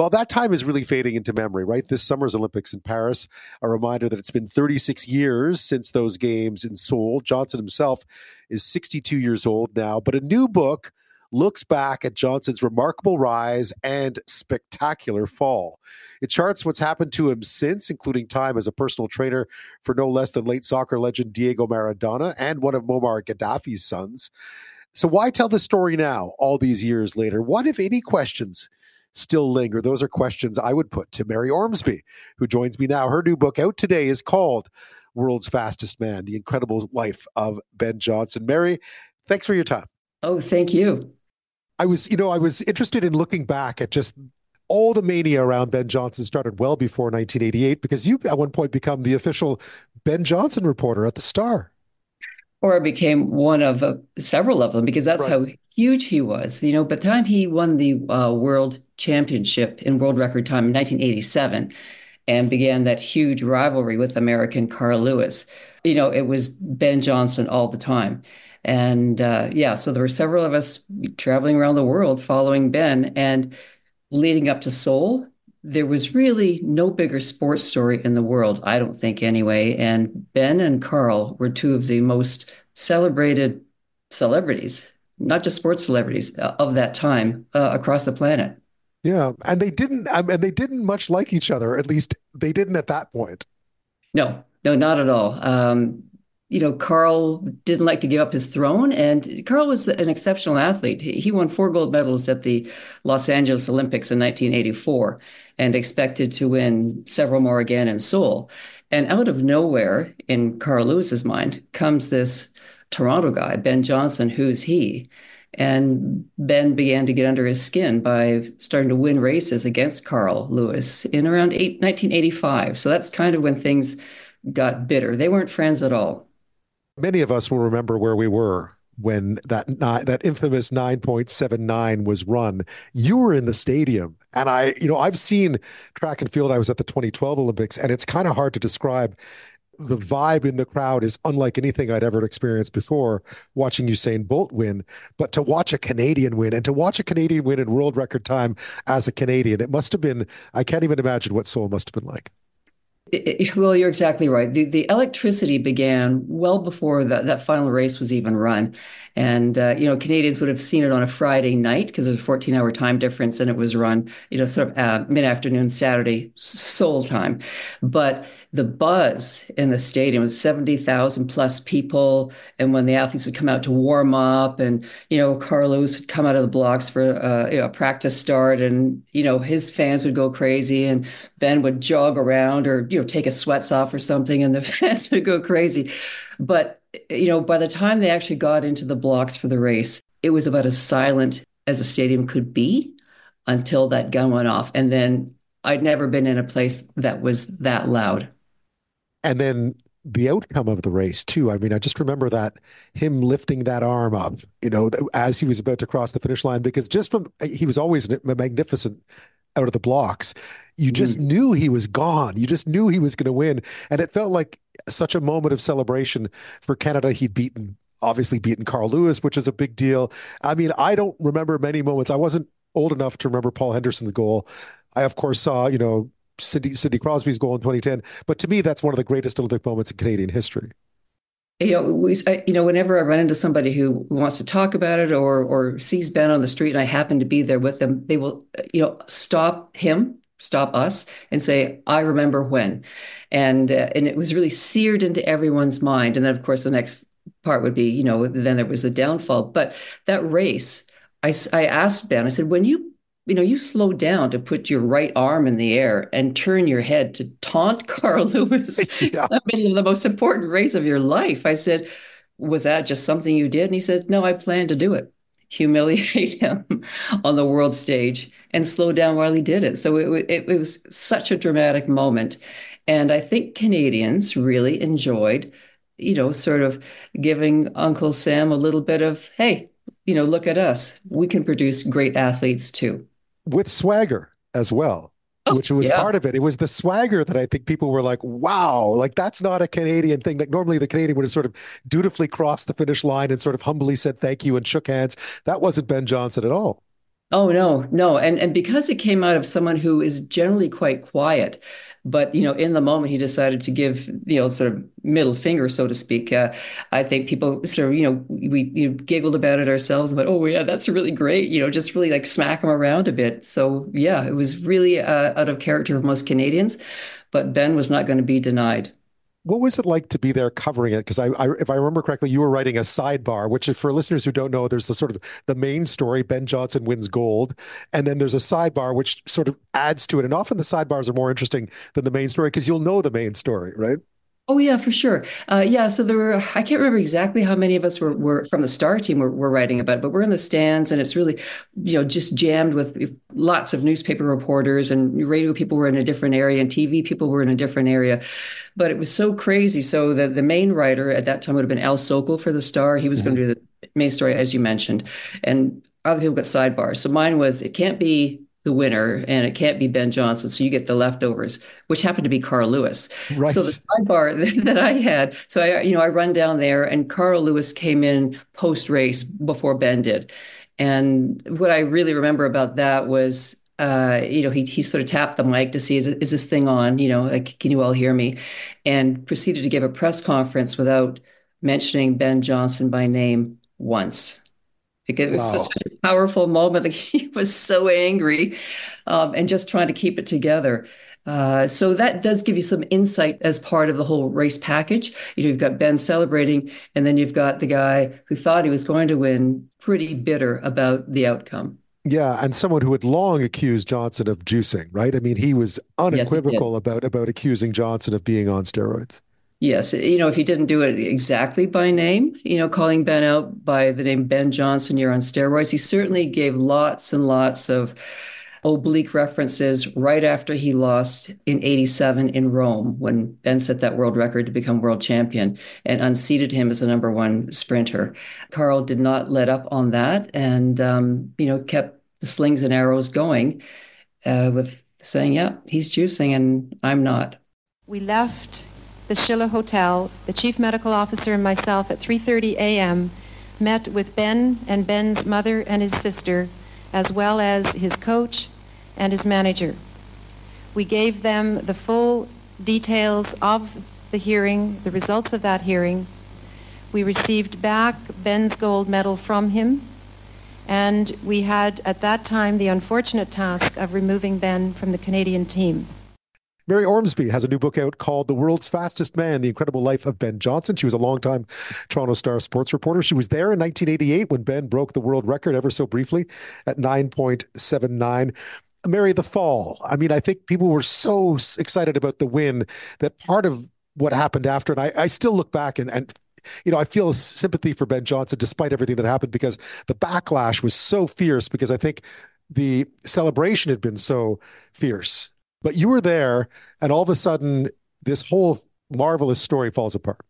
Well, that time is really fading into memory, right? This summer's Olympics in Paris, a reminder that it's been 36 years since those games in Seoul. Johnson himself is 62 years old now, but a new book looks back at Johnson's remarkable rise and spectacular fall. It charts what's happened to him since, including time as a personal trainer for no less than late soccer legend Diego Maradona and one of Muammar Gaddafi's sons. So why tell the story now, all these years later? What, if any, questions still linger? Those are questions I would put to Mary Ormsby, who joins me now. Her new book out today is called World's Fastest Man, The Incredible Life of Ben Johnson. Mary, thanks for your time. Oh, thank you. I was interested in looking back at just all the mania around Ben Johnson started well before 1988, because you at one point become the official Ben Johnson reporter at the Star. Or I became one of several of them, because that's how huge he was. By the time he won the world championship in world record time in 1987 and began that huge rivalry with American Carl Lewis, it was Ben Johnson all the time. And so there were several of us traveling around the world following Ben. And leading up to Seoul, there was really no bigger sports story in the world, I don't think anyway. And Ben and Carl were two of the most celebrated celebrities, not just sports celebrities, of that time across the planet. Yeah, and they didn't much like each other. At least they didn't at that point. No, not at all. Carl didn't like to give up his throne, and Carl was an exceptional athlete. He won 4 gold medals at the Los Angeles Olympics in 1984 and expected to win several more again in Seoul. And out of nowhere, in Carl Lewis's mind, comes this Toronto guy, Ben Johnson. Who's he? And Ben began to get under his skin by starting to win races against Carl Lewis in around 1985. So that's kind of when things got bitter. They weren't friends at all. Many of us will remember where we were when that infamous 9.79 was run. You were in the stadium, and I've seen track and field. I was at the 2012 Olympics, and it's kind of hard to describe. The vibe in the crowd is unlike anything I'd ever experienced before watching Usain Bolt win. But to watch a Canadian win, and to watch a Canadian win in world record time as a Canadian, it must have been, I can't even imagine what Seoul must have been like. Well, you're exactly right. The electricity began well before that final race was even run. And, Canadians would have seen it on a Friday night because there's a 14-hour time difference, and it was run, sort of mid-afternoon Saturday Seoul time. But the buzz in the stadium was 70,000 plus people. And when the athletes would come out to warm up, and, Carl Lewis would come out of the blocks for a practice start, and, his fans would go crazy, and Ben would jog around or, take his sweats off or something, and the fans would go crazy. But by the time they actually got into the blocks for the race, it was about as silent as a stadium could be until that gun went off. And then I'd never been in a place that was that loud. And then the outcome of the race, too. I mean, I just remember that him lifting that arm up, as he was about to cross the finish line, because he was always magnificent out of the blocks. You just knew he was gone. You just knew he was going to win. And it felt like such a moment of celebration for Canada. He'd obviously beaten Carl Lewis, which is a big deal. I mean, I don't remember many moments. I wasn't old enough to remember Paul Henderson's goal. I, of course, saw, Sidney Crosby's goal in 2010. But to me, that's one of the greatest Olympic moments in Canadian history. Whenever I run into somebody who wants to talk about it or sees Ben on the street and I happen to be there with them, they will, stop us and say, I remember when. And it was really seared into everyone's mind. And then, of course, the next part would be, then there was the downfall. But that race, I asked Ben, I said, when you slow down to put your right arm in the air and turn your head to taunt Carl Lewis, the most important race of your life. I said, was that just something you did? And he said, no, I planned to do it. Humiliate him on the world stage and slow down while he did it. So it was such a dramatic moment. And I think Canadians really enjoyed, sort of giving Uncle Sam a little bit of, hey, look at us. We can produce great athletes too. With swagger as well, which was part of it. It was the swagger that I think people were like, wow, like that's not a Canadian thing. Like normally the Canadian would have sort of dutifully crossed the finish line and sort of humbly said thank you and shook hands. That wasn't Ben Johnson at all. Oh no. And because it came out of someone who is generally quite quiet, but in the moment he decided to give, sort of middle finger, so to speak. I think people sort of, we giggled about it ourselves, but oh yeah, that's really great. Just really like smack him around a bit. So yeah, it was really out of character for most Canadians, but Ben was not going to be denied. What was it like to be there covering it? Because if I remember correctly, you were writing a sidebar, which for listeners who don't know, there's the sort of the main story, Ben Johnson wins gold. And then there's a sidebar, which sort of adds to it. And often the sidebars are more interesting than the main story because you'll know the main story, right? Oh yeah, for sure. Yeah, so there were, I can't remember exactly how many of us were from the Star team were writing about it, but we're in the stands and it's really, just jammed with lots of newspaper reporters, and radio people were in a different area and TV people were in a different area. But it was so crazy. So the main writer at that time would have been Al Sokol for the Star. He was going to do the main story, as you mentioned. And other people got sidebars. So mine was, it can't be the winner and it can't be Ben Johnson. So you get the leftovers, which happened to be Carl Lewis. Right. So the sidebar that I had, so I run down there and Carl Lewis came in post race before Ben did. And what I really remember about that was, he sort of tapped the mic to see, is this thing on, like, can you all hear me? And proceeded to give a press conference without mentioning Ben Johnson by name once. It was such a powerful moment. Like, he was so angry, and just trying to keep it together. So that does give you some insight as part of the whole race package. You've got Ben celebrating, and then you've got the guy who thought he was going to win, pretty bitter about the outcome. Yeah, and someone who had long accused Johnson of juicing, right? I mean, he was unequivocal about accusing Johnson of being on steroids. Yes, if he didn't do it exactly by name, calling Ben out by the name Ben Johnson, you're on steroids, he certainly gave lots and lots of oblique references right after he lost in '87 in Rome, when Ben set that world record to become world champion and unseated him as the number one sprinter. Carl did not let up on that and, kept the slings and arrows going with saying, yeah, he's juicing and I'm not. We left the Schiller Hotel, the chief medical officer and myself at 3:30 a.m. met with Ben and Ben's mother and his sister, as well as his coach and his manager. We gave them the full details of the hearing, the results of that hearing. We received back Ben's gold medal from him, and we had at that time the unfortunate task of removing Ben from the Canadian team. Mary Ormsby has a new book out called The World's Fastest Man, The Incredible Life of Ben Johnson. She was a longtime Toronto Star sports reporter. She was there in 1988 when Ben broke the world record ever so briefly at 9.79. Mary, the fall. I mean, I think people were so excited about the win that part of what happened after, and I still look back and I feel sympathy for Ben Johnson despite everything that happened, because the backlash was so fierce, because I think the celebration had been so fierce. But you were there, and all of a sudden, this whole marvelous story falls apart.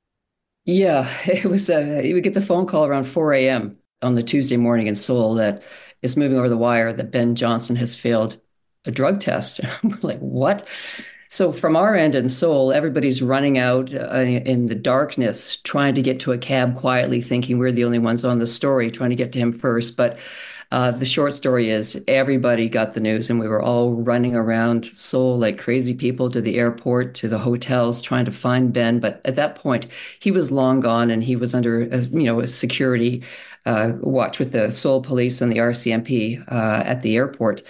Yeah, it was. You would get the phone call around 4 a.m. on the Tuesday morning in Seoul that it's moving over the wire that Ben Johnson has failed a drug test. We're like, what? So from our end in Seoul, everybody's running out in the darkness, trying to get to a cab quietly, thinking we're the only ones on the story, trying to get to him first. But the short story is everybody got the news, and we were all running around Seoul like crazy people to the airport, to the hotels, trying to find Ben. But at that point, he was long gone, and he was under a security watch with the Seoul police and the RCMP at the airport.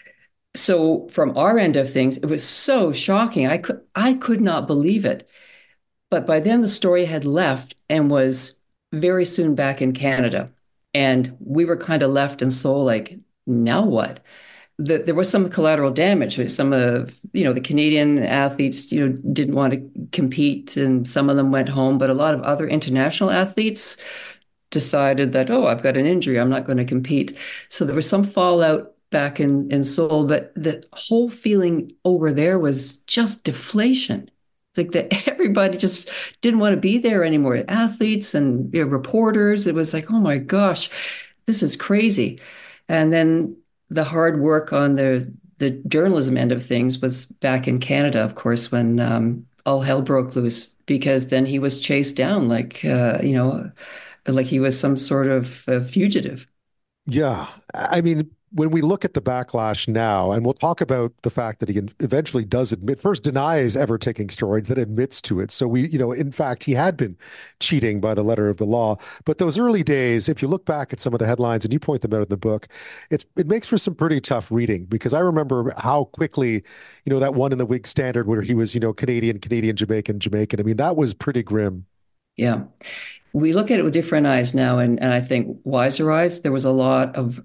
So from our end of things, it was so shocking. I could not believe it. But by then, the story had left and was very soon back in Canada. And we were kind of left in Seoul like, now what? There was some collateral damage. Some of, the Canadian athletes, didn't want to compete, and some of them went home. But a lot of other international athletes decided that, I've got an injury, I'm not going to compete. So there was some fallout back in Seoul. But the whole feeling over there was just deflation. Like that everybody just didn't want to be there anymore. Athletes and reporters, it was like, oh my gosh, this is crazy. And then the hard work on the journalism end of things was back in Canada, of course, when all hell broke loose, because then he was chased down like he was some sort of fugitive. Yeah. I mean, when we look at the backlash now, and we'll talk about the fact that he eventually does admit, first denies ever taking steroids, then admits to it. So in fact, he had been cheating by the letter of the law. But those early days, if you look back at some of the headlines and you point them out in the book, it makes for some pretty tough reading, because I remember how quickly, that one in the Whig Standard where he was, Canadian, Jamaican. I mean, that was pretty grim. Yeah. We look at it with different eyes now, and I think wiser eyes. There was a lot of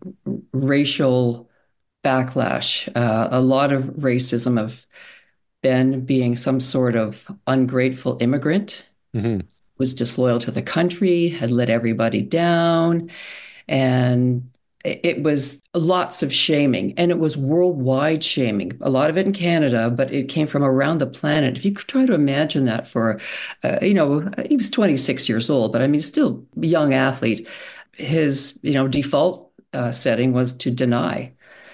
racial backlash, a lot of racism of Ben being some sort of ungrateful immigrant, was disloyal to the country, had let everybody down, and it was lots of shaming, and it was worldwide shaming, a lot of it in Canada, but it came from around the planet. If you could try to imagine that for, he was 26 years old, but I mean, still a young athlete. His, default setting was to deny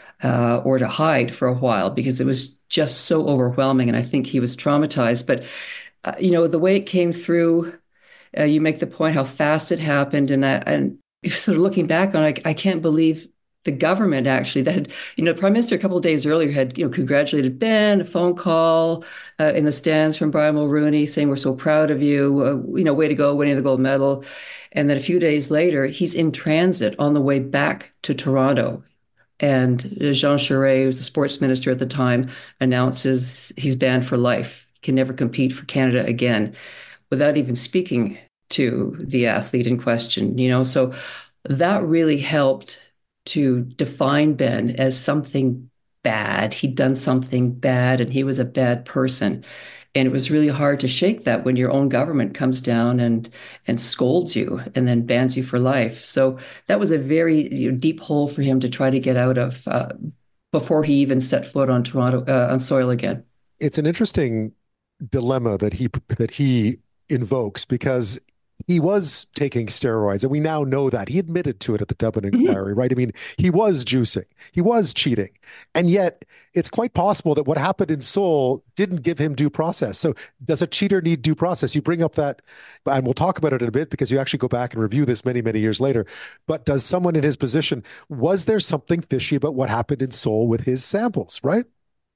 or to hide for a while, because it was just so overwhelming. And I think he was traumatized. But, the way it came through, you make the point how fast it happened. And sort of looking back on it, I can't believe the government actually that the Prime Minister a couple of days earlier had, congratulated Ben, a phone call in the stands from Brian Mulroney saying, "We're so proud of you, way to go, winning the gold medal." And then a few days later, he's in transit on the way back to Toronto. And Jean Charest, who was the sports minister at the time, announces he's banned for life, can never compete for Canada again, without even speaking to the athlete in question, so that really helped to define Ben as something bad. He'd done something bad and he was a bad person. And it was really hard to shake that when your own government comes down and scolds you and then bans you for life. So that was a very deep hole for him to try to get out of before he even set foot on Toronto on soil again. It's an interesting dilemma that he invokes, because he was taking steroids, and we now know that. He admitted to it at the Dublin inquiry, right? I mean, he was juicing, he was cheating, and yet it's quite possible that what happened in Seoul didn't give him due process. So does a cheater need due process? You bring up that, and we'll talk about it in a bit, because you actually go back and review this many, many years later. But does someone in his position, was there something fishy about what happened in Seoul with his samples, right?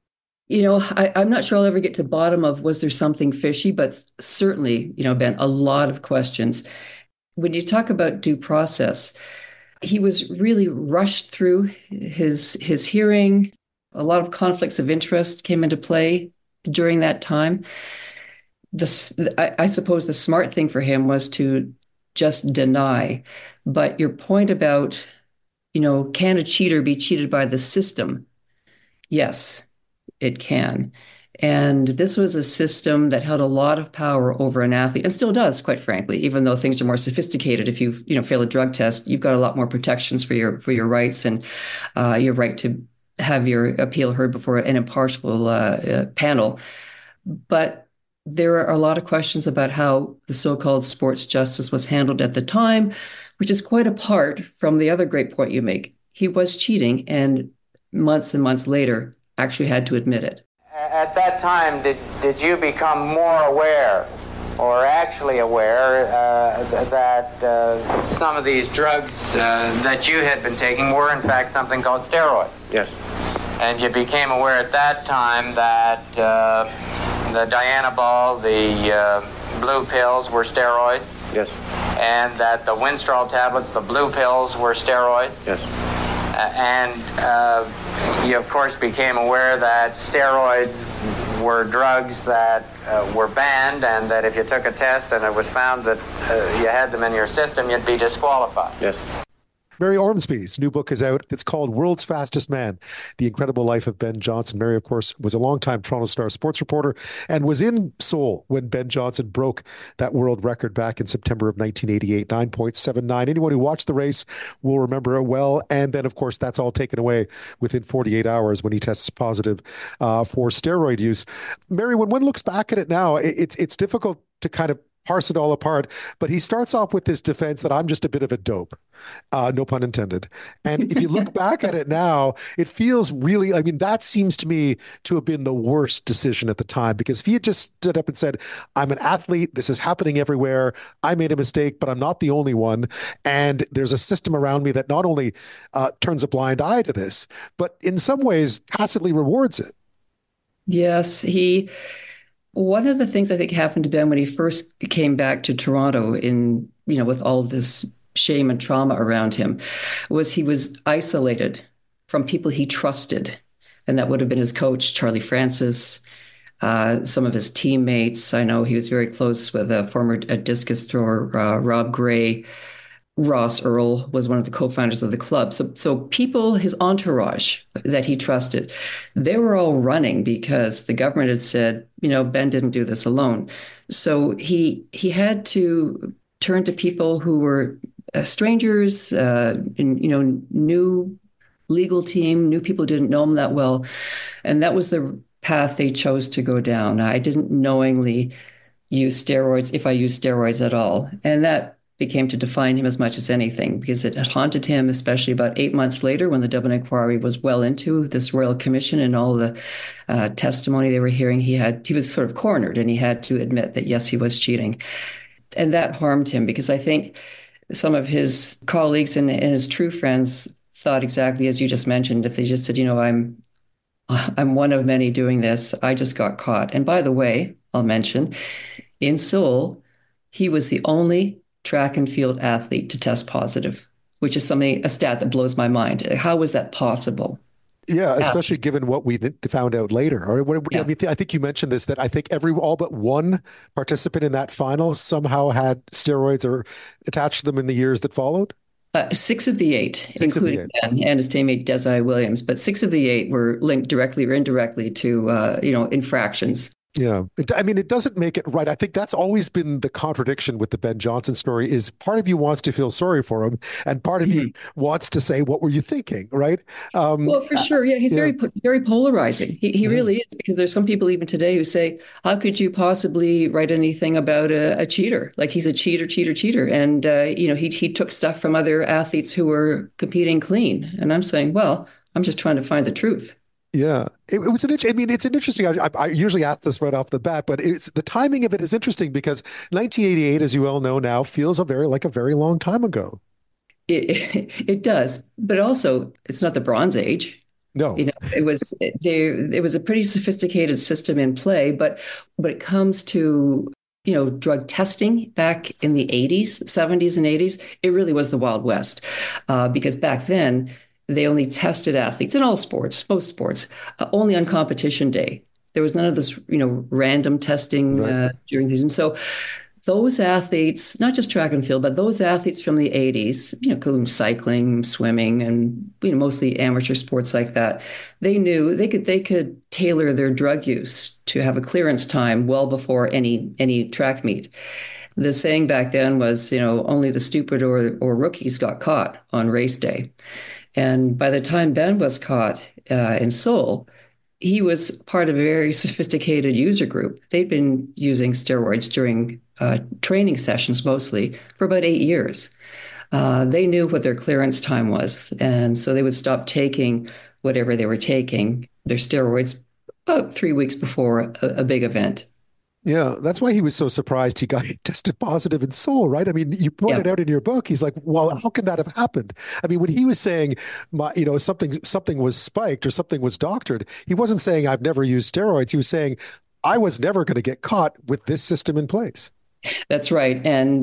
I'm not sure I'll ever get to the bottom of was there something fishy, but certainly, Ben, a lot of questions. When you talk about due process, he was really rushed through his hearing. A lot of conflicts of interest came into play during that time. I suppose the smart thing for him was to just deny. But your point about, can a cheater be cheated by the system? Yes. It can. And this was a system that held a lot of power over an athlete, and still does, quite frankly, even though things are more sophisticated. If you fail a drug test, you've got a lot more protections for your rights and your right to have your appeal heard before an impartial panel. But there are a lot of questions about how the so-called sports justice was handled at the time, which is quite apart from the other great point you make. He was cheating, and months later, actually had to admit it. At that time, did you become more aware, or actually aware, that some of these drugs that you had been taking were in fact something called steroids? Yes. And you became aware at that time that the Dianabol, the blue pills were steroids? Yes. And that the Winstrol tablets, the blue pills, were steroids? Yes. And you, of course, became aware that steroids were drugs that were banned, and that if you took a test and it was found that you had them in your system, you'd be disqualified. Yes. Mary Ormsby's new book is out. It's called World's Fastest Man, The Incredible Life of Ben Johnson. Mary, of course, was a longtime Toronto Star sports reporter and was in Seoul when Ben Johnson broke that world record back in September of 1988, 9.79. Anyone who watched the race will remember it well. And then, of course, that's all taken away within 48 hours when he tests positive for steroid use. Mary, when one looks back at it now, it's difficult to kind of parse it all apart. But he starts off with this defense that I'm just a bit of a dope, no pun intended. And if you look back at it now, it feels really, I mean, that seems to me to have been the worst decision at the time, because if he had just stood up and said, I'm an athlete, this is happening everywhere, I made a mistake, but I'm not the only one. And there's a system around me that not only turns a blind eye to this, but in some ways tacitly rewards it. Yes, one of the things I think happened to Ben when he first came back to Toronto with all this shame and trauma around him was he was isolated from people he trusted. And that would have been his coach, Charlie Francis, some of his teammates. I know he was very close with a former discus thrower, Rob Gray. Ross Earl was one of the co-founders of the club. So people, his entourage that he trusted, they were all running because the government had said, Ben didn't do this alone. So he had to turn to people who were strangers, new legal team, new people who didn't know him that well. And that was the path they chose to go down. I didn't knowingly use steroids, if I used steroids at all. And that became to define him as much as anything, because it had haunted him, especially about 8 months later when the Dublin Inquiry was well into this Royal Commission and all the testimony they were hearing. He was sort of cornered, and he had to admit that, yes, he was cheating. And that harmed him, because I think some of his colleagues and his true friends thought exactly as you just mentioned. If they just said, I'm one of many doing this, I just got caught. And by the way, I'll mention, in Seoul, he was the only track and field athlete to test positive, which is a stat that blows my mind. How was that possible? Yeah, especially given what we found out later. I mean, I think you mentioned this, that I think all but one participant in that final somehow had steroids or attached to them in the years that followed. 6 of the 8, including Ben and his teammate Desai Williams, but 6 of the 8 were linked directly or indirectly to infractions. Yeah. I mean, it doesn't make it right. I think that's always been the contradiction with the Ben Johnson story, is part of you wants to feel sorry for him and part of you wants to say, what were you thinking? Right. Well, for sure. Yeah. He's very, very polarizing. He really is, because there's some people even today who say, how could you possibly write anything about a cheater? Like, he's a cheater. And, he took stuff from other athletes who were competing clean. And I'm saying, well, I'm just trying to find the truth. Yeah, it's an interesting. I usually ask this right off the bat, but the timing of it is interesting, because 1988, as you all know now, feels like a very long time ago. It does, but also it's not the Bronze Age. No, it was a pretty sophisticated system in play, but when it comes to drug testing back in the 80s, 70s, and 80s, it really was the Wild West, because back then, they only tested athletes in all sports, most sports, only on competition day. There was none of this, random testing during the season. So those athletes, not just track and field, but those athletes from the 80s, including cycling, swimming, and mostly amateur sports like that, they knew they could tailor their drug use to have a clearance time well before any track meet. The saying back then was, only the stupid or rookies got caught on race day. And by the time Ben was caught in Seoul, he was part of a very sophisticated user group. They'd been using steroids during training sessions mostly for about 8 years. They knew what their clearance time was. And so they would stop taking whatever they were taking, their steroids, about 3 weeks before a big event. Yeah, that's why he was so surprised he got tested positive in Seoul, right? I mean, you pointed out in your book, he's like, well, how can that have happened? I mean, when he was saying, something was spiked or something was doctored, he wasn't saying, I've never used steroids. He was saying, I was never going to get caught with this system in place. That's right. And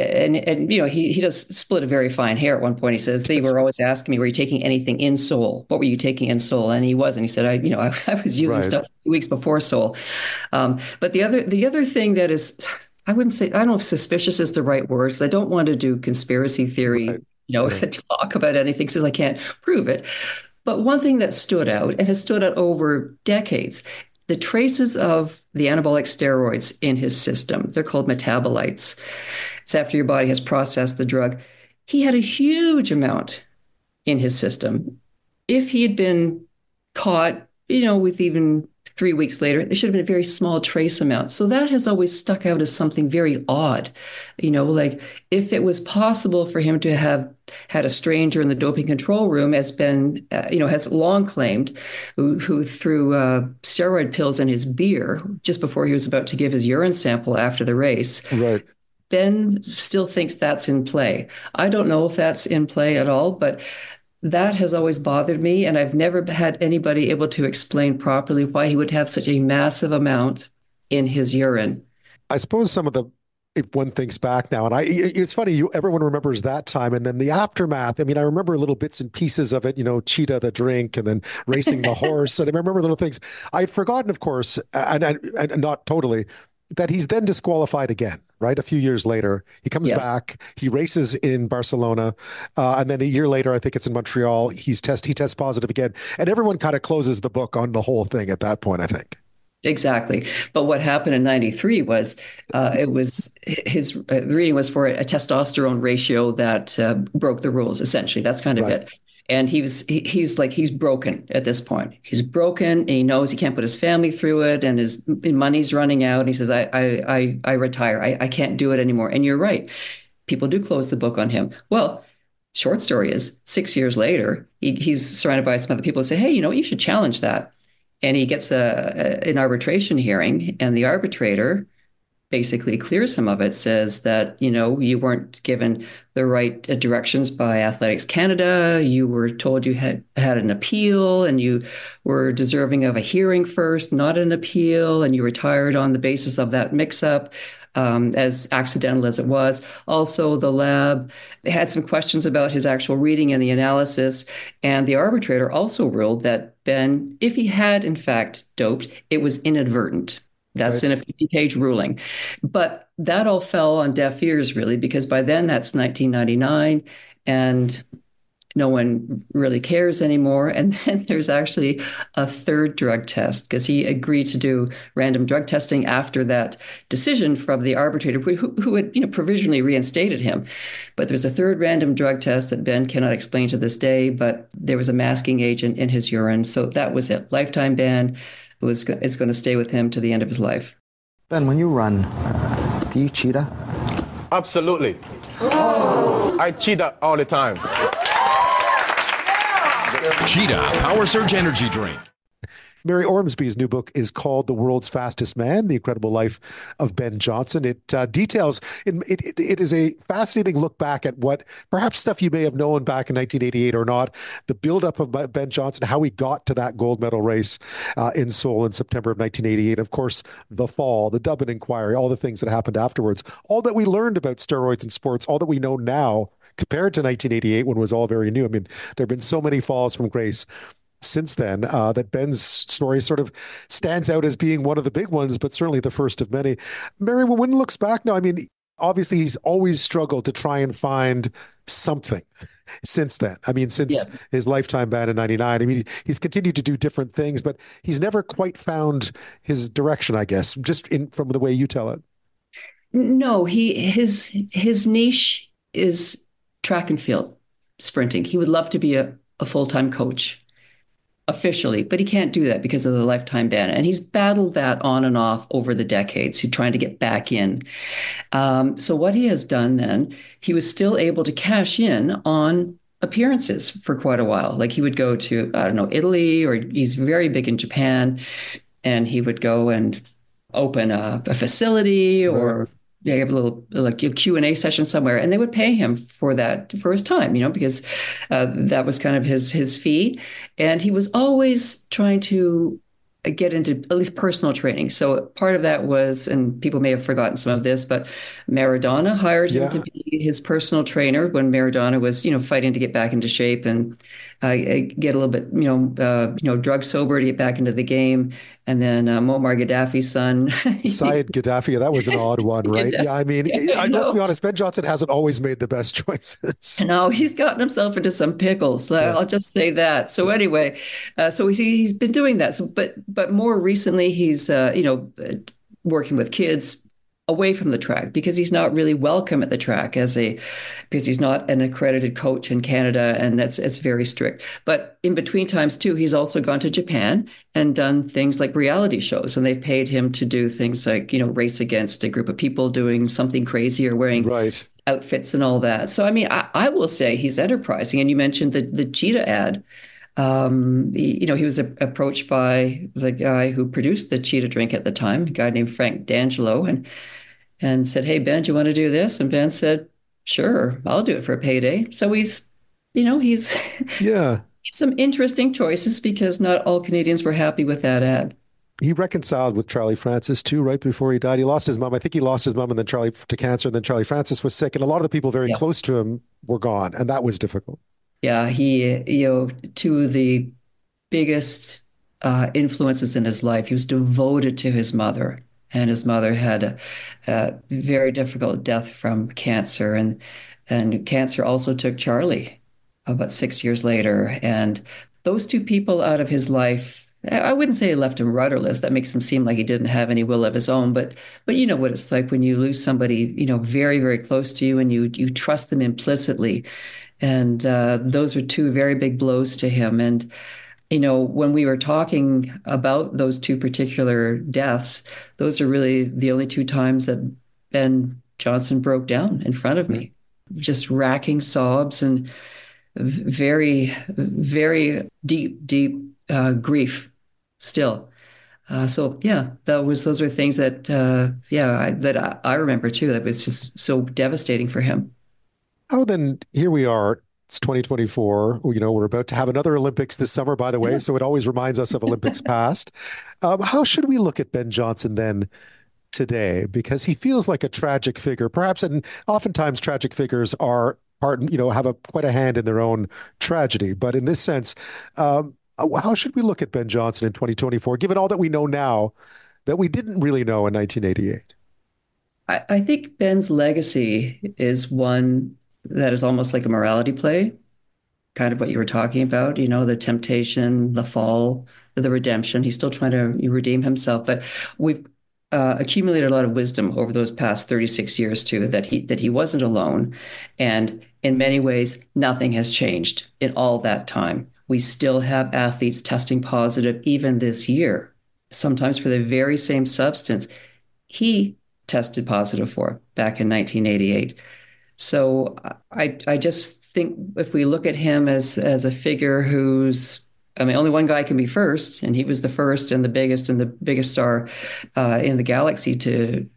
he does split a very fine hair at one point. He says, they were always asking me, were you taking anything in Seoul? What were you taking in Seoul? And he wasn't. He said, I was using stuff 2 weeks before Seoul. But the other thing that is, I don't know if suspicious is the right word, because I don't want to do conspiracy theory, talk about anything, since I can't prove it. But one thing that stood out, and has stood out over decades, the traces of the anabolic steroids in his system. They're called metabolites. It's after your body has processed the drug. He had a huge amount in his system. If he had been caught, with even 3 weeks later, there should have been a very small trace amount. So that has always stuck out as something very odd. Like if it was possible for him to have had a stranger in the doping control room, has been, has long claimed, who threw steroid pills in his beer just before he was about to give his urine sample after the race. Right. Ben still thinks that's in play. I don't know if that's in play at all, but that has always bothered me, and I've never had anybody able to explain properly why he would have such a massive amount in his urine. I suppose if one thinks back now, and it's funny, everyone remembers that time, and then the aftermath. I mean, I remember little bits and pieces of it, Cheetah the drink, and then racing the horse, and I remember little things. I had forgotten, of course, and not totally, that he's then disqualified again, right? A few years later, he comes back, he races in Barcelona, and then a year later, I think it's in Montreal, he tests positive again. And everyone kind of closes the book on the whole thing at that point, I think. Exactly. But what happened in 93 was it was his reading was for a testosterone ratio that broke the rules, essentially. That's kind of it. And he's broken at this point. He's broken, and he knows he can't put his family through it, and his money's running out. And he says, I retire. I can't do it anymore. And you're right. People do close the book on him. Well, short story is 6 years later, he's surrounded by some other people who say, hey, you should challenge that. And he gets an arbitration hearing, and the arbitrator basically clears some of it, says that, you weren't given the right directions by Athletics Canada. You were told you had an appeal, and you were deserving of a hearing first, not an appeal, and you retired on the basis of that mix-up, as accidental as it was. Also, the lab had some questions about his actual reading and the analysis, and the arbitrator also ruled that Ben, if he had in fact doped, it was inadvertent. That's in a 50-page ruling. But that all fell on deaf ears, really, because by then that's 1999, and no one really cares anymore. And then there's actually a third drug test, because he agreed to do random drug testing after that decision from the arbitrator who had provisionally reinstated him. But there's a third random drug test that Ben cannot explain to this day, but there was a masking agent in his urine. So that was it. Lifetime ban. It's going to stay with him to the end of his life. Ben, when you run, do you cheetah? Absolutely. Oh. I cheetah all the time. Cheetah Power Surge Energy Drink. Mary Ormsby's new book is called The World's Fastest Man, The Incredible Life of Ben Johnson. It details, it is a fascinating look back at what perhaps stuff you may have known back in 1988 or not, the buildup of Ben Johnson, how he got to that gold medal race in Seoul in September of 1988. Of course, the fall, the Dublin inquiry, all the things that happened afterwards, all that we learned about steroids in sports, all that we know now compared to 1988 when it was all very new. I mean, there have been so many falls from grace since then, that Ben's story sort of stands out as being one of the big ones, but certainly the first of many. Mary, when one looks back now, I mean, obviously he's always struggled to try and find something since then. I mean, since his lifetime ban in 99, I mean, he's continued to do different things, but he's never quite found his direction, I guess, just from the way you tell it. No, his niche is track and field sprinting. He would love to be a full-time coach officially, but he can't do that because of the lifetime ban. And he's battled that on and off over the decades. He's trying to get back in. So what he has done then, he was still able to cash in on appearances for quite a while. Like he would go to, I don't know, Italy, or he's very big in Japan, and he would go and open a facility or have a little like a Q&A session somewhere, and they would pay him for that for his time, because that was kind of his fee. And he was always trying to get into at least personal training. So part of that was, and people may have forgotten some of this, but Maradona hired him to be his personal trainer when Maradona was, fighting to get back into shape and get a little bit, drug sober to get back into the game. And then Muammar Gaddafi's son. Syed Gaddafi, that was an odd one, right? Yeah, I mean, let's be honest, Ben Johnson hasn't always made the best choices. No, he's gotten himself into some pickles. I'll just say that. So anyway, so he's been doing that. So, but more recently, he's, working with kids, away from the track because he's not really welcome at the track because he's not an accredited coach in Canada, and it's very strict. But in between times too, he's also gone to Japan and done things like reality shows, and they've paid him to do things like, race against a group of people doing something crazy or wearing outfits and all that. So I mean, I will say he's enterprising. And you mentioned the Cheetah ad. He was approached by the guy who produced the Cheetah drink at the time, a guy named Frank D'Angelo, and said, "Hey, Ben, do you want to do this?" And Ben said, "Sure, I'll do it for a payday." So he's some interesting choices because not all Canadians were happy with that ad. He reconciled with Charlie Francis too, right before he died. He lost his mom. I think he lost his mom and then Charlie to cancer, and then Charlie Francis was sick. And a lot of the people very close to him were gone. And that was difficult. Yeah, he, two of the biggest influences in his life, he was devoted to his mother. And his mother had a very difficult death from cancer. And cancer also took Charlie about 6 years later. And those two people out of his life, I wouldn't say it left him rudderless. That makes him seem like he didn't have any will of his own. But you know what it's like when you lose somebody, very, very close to you and you trust them implicitly. And those are two very big blows to him. And, when we were talking about those two particular deaths, those are really the only two times that Ben Johnson broke down in front of me, just racking sobs and very, very deep grief still. Those are things that I remember too. That was just so devastating for him. Oh, then here we are. It's 2024. We're about to have another Olympics this summer, by the way. So it always reminds us of Olympics past. How should we look at Ben Johnson then today? Because he feels like a tragic figure, perhaps, and oftentimes tragic figures are have quite a hand in their own tragedy. But in this sense, how should we look at Ben Johnson in 2024, given all that we know now that we didn't really know in 1988? I think Ben's legacy is one that is almost like a morality play, kind of what you were talking about, the temptation, the fall, the redemption. He's still trying to redeem himself, but we've accumulated a lot of wisdom over those past 36 years too, that he wasn't alone. And in many ways, nothing has changed in all that time. We still have athletes testing positive even this year, sometimes for the very same substance he tested positive for back in 1988. So I just think if we look at him as a figure only one guy can be first, and he was the first and the biggest star in the galaxy to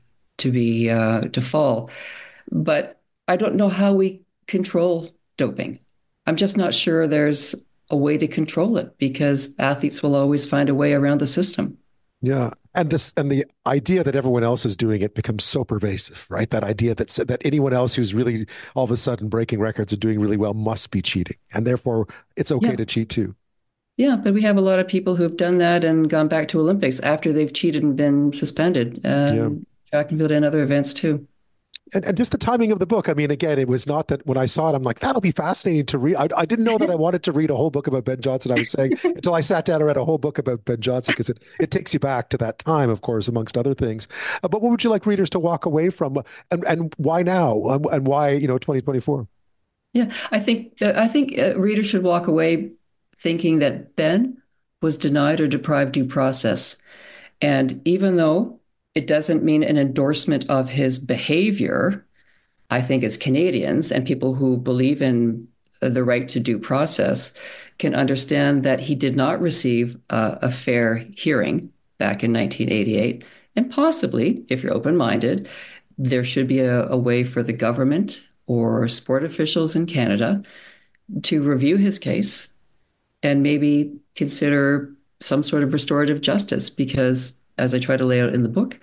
fall. But I don't know how we control doping. I'm just not sure there's a way to control it because athletes will always find a way around the system. Yeah. And the idea that everyone else is doing it becomes so pervasive, right? That idea that anyone else who's really all of a sudden breaking records and doing really well must be cheating. And therefore it's okay to cheat too. Yeah, but we have a lot of people who've done that and gone back to Olympics after they've cheated and been suspended. Track and field and other events too. And just the timing of the book. I mean, again, it was not that when I saw it, I'm like, that'll be fascinating to read. I didn't know that I wanted to read a whole book about Ben Johnson, I was saying, until I sat down and read a whole book about Ben Johnson, because it takes you back to that time, of course, amongst other things. But what would you like readers to walk away from? And why now? And why, 2024? Yeah, I think readers should walk away thinking that Ben was denied or deprived due process. And even though it doesn't mean an endorsement of his behavior, I think as Canadians and people who believe in the right to due process can understand that he did not receive a fair hearing back in 1988. And possibly, if you're open-minded, there should be a way for the government or sport officials in Canada to review his case and maybe consider some sort of restorative justice, because as I try to lay out in the book,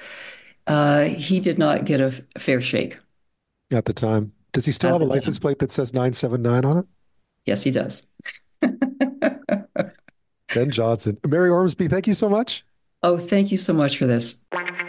he did not get a fair shake. At the time. Does he still have a license plate that says 979 on it? Yes, he does. Ben Johnson. Mary Ormsby, thank you so much. Oh, thank you so much for this.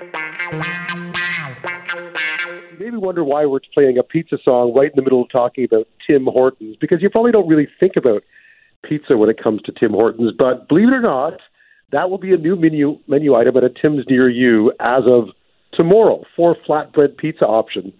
Maybe wonder why we're playing a pizza song right in the middle of talking about Tim Hortons, because you probably don't really think about pizza when it comes to Tim Hortons. But believe it or not, that will be a new menu item at a Tim's near you as of tomorrow for flatbread pizza option.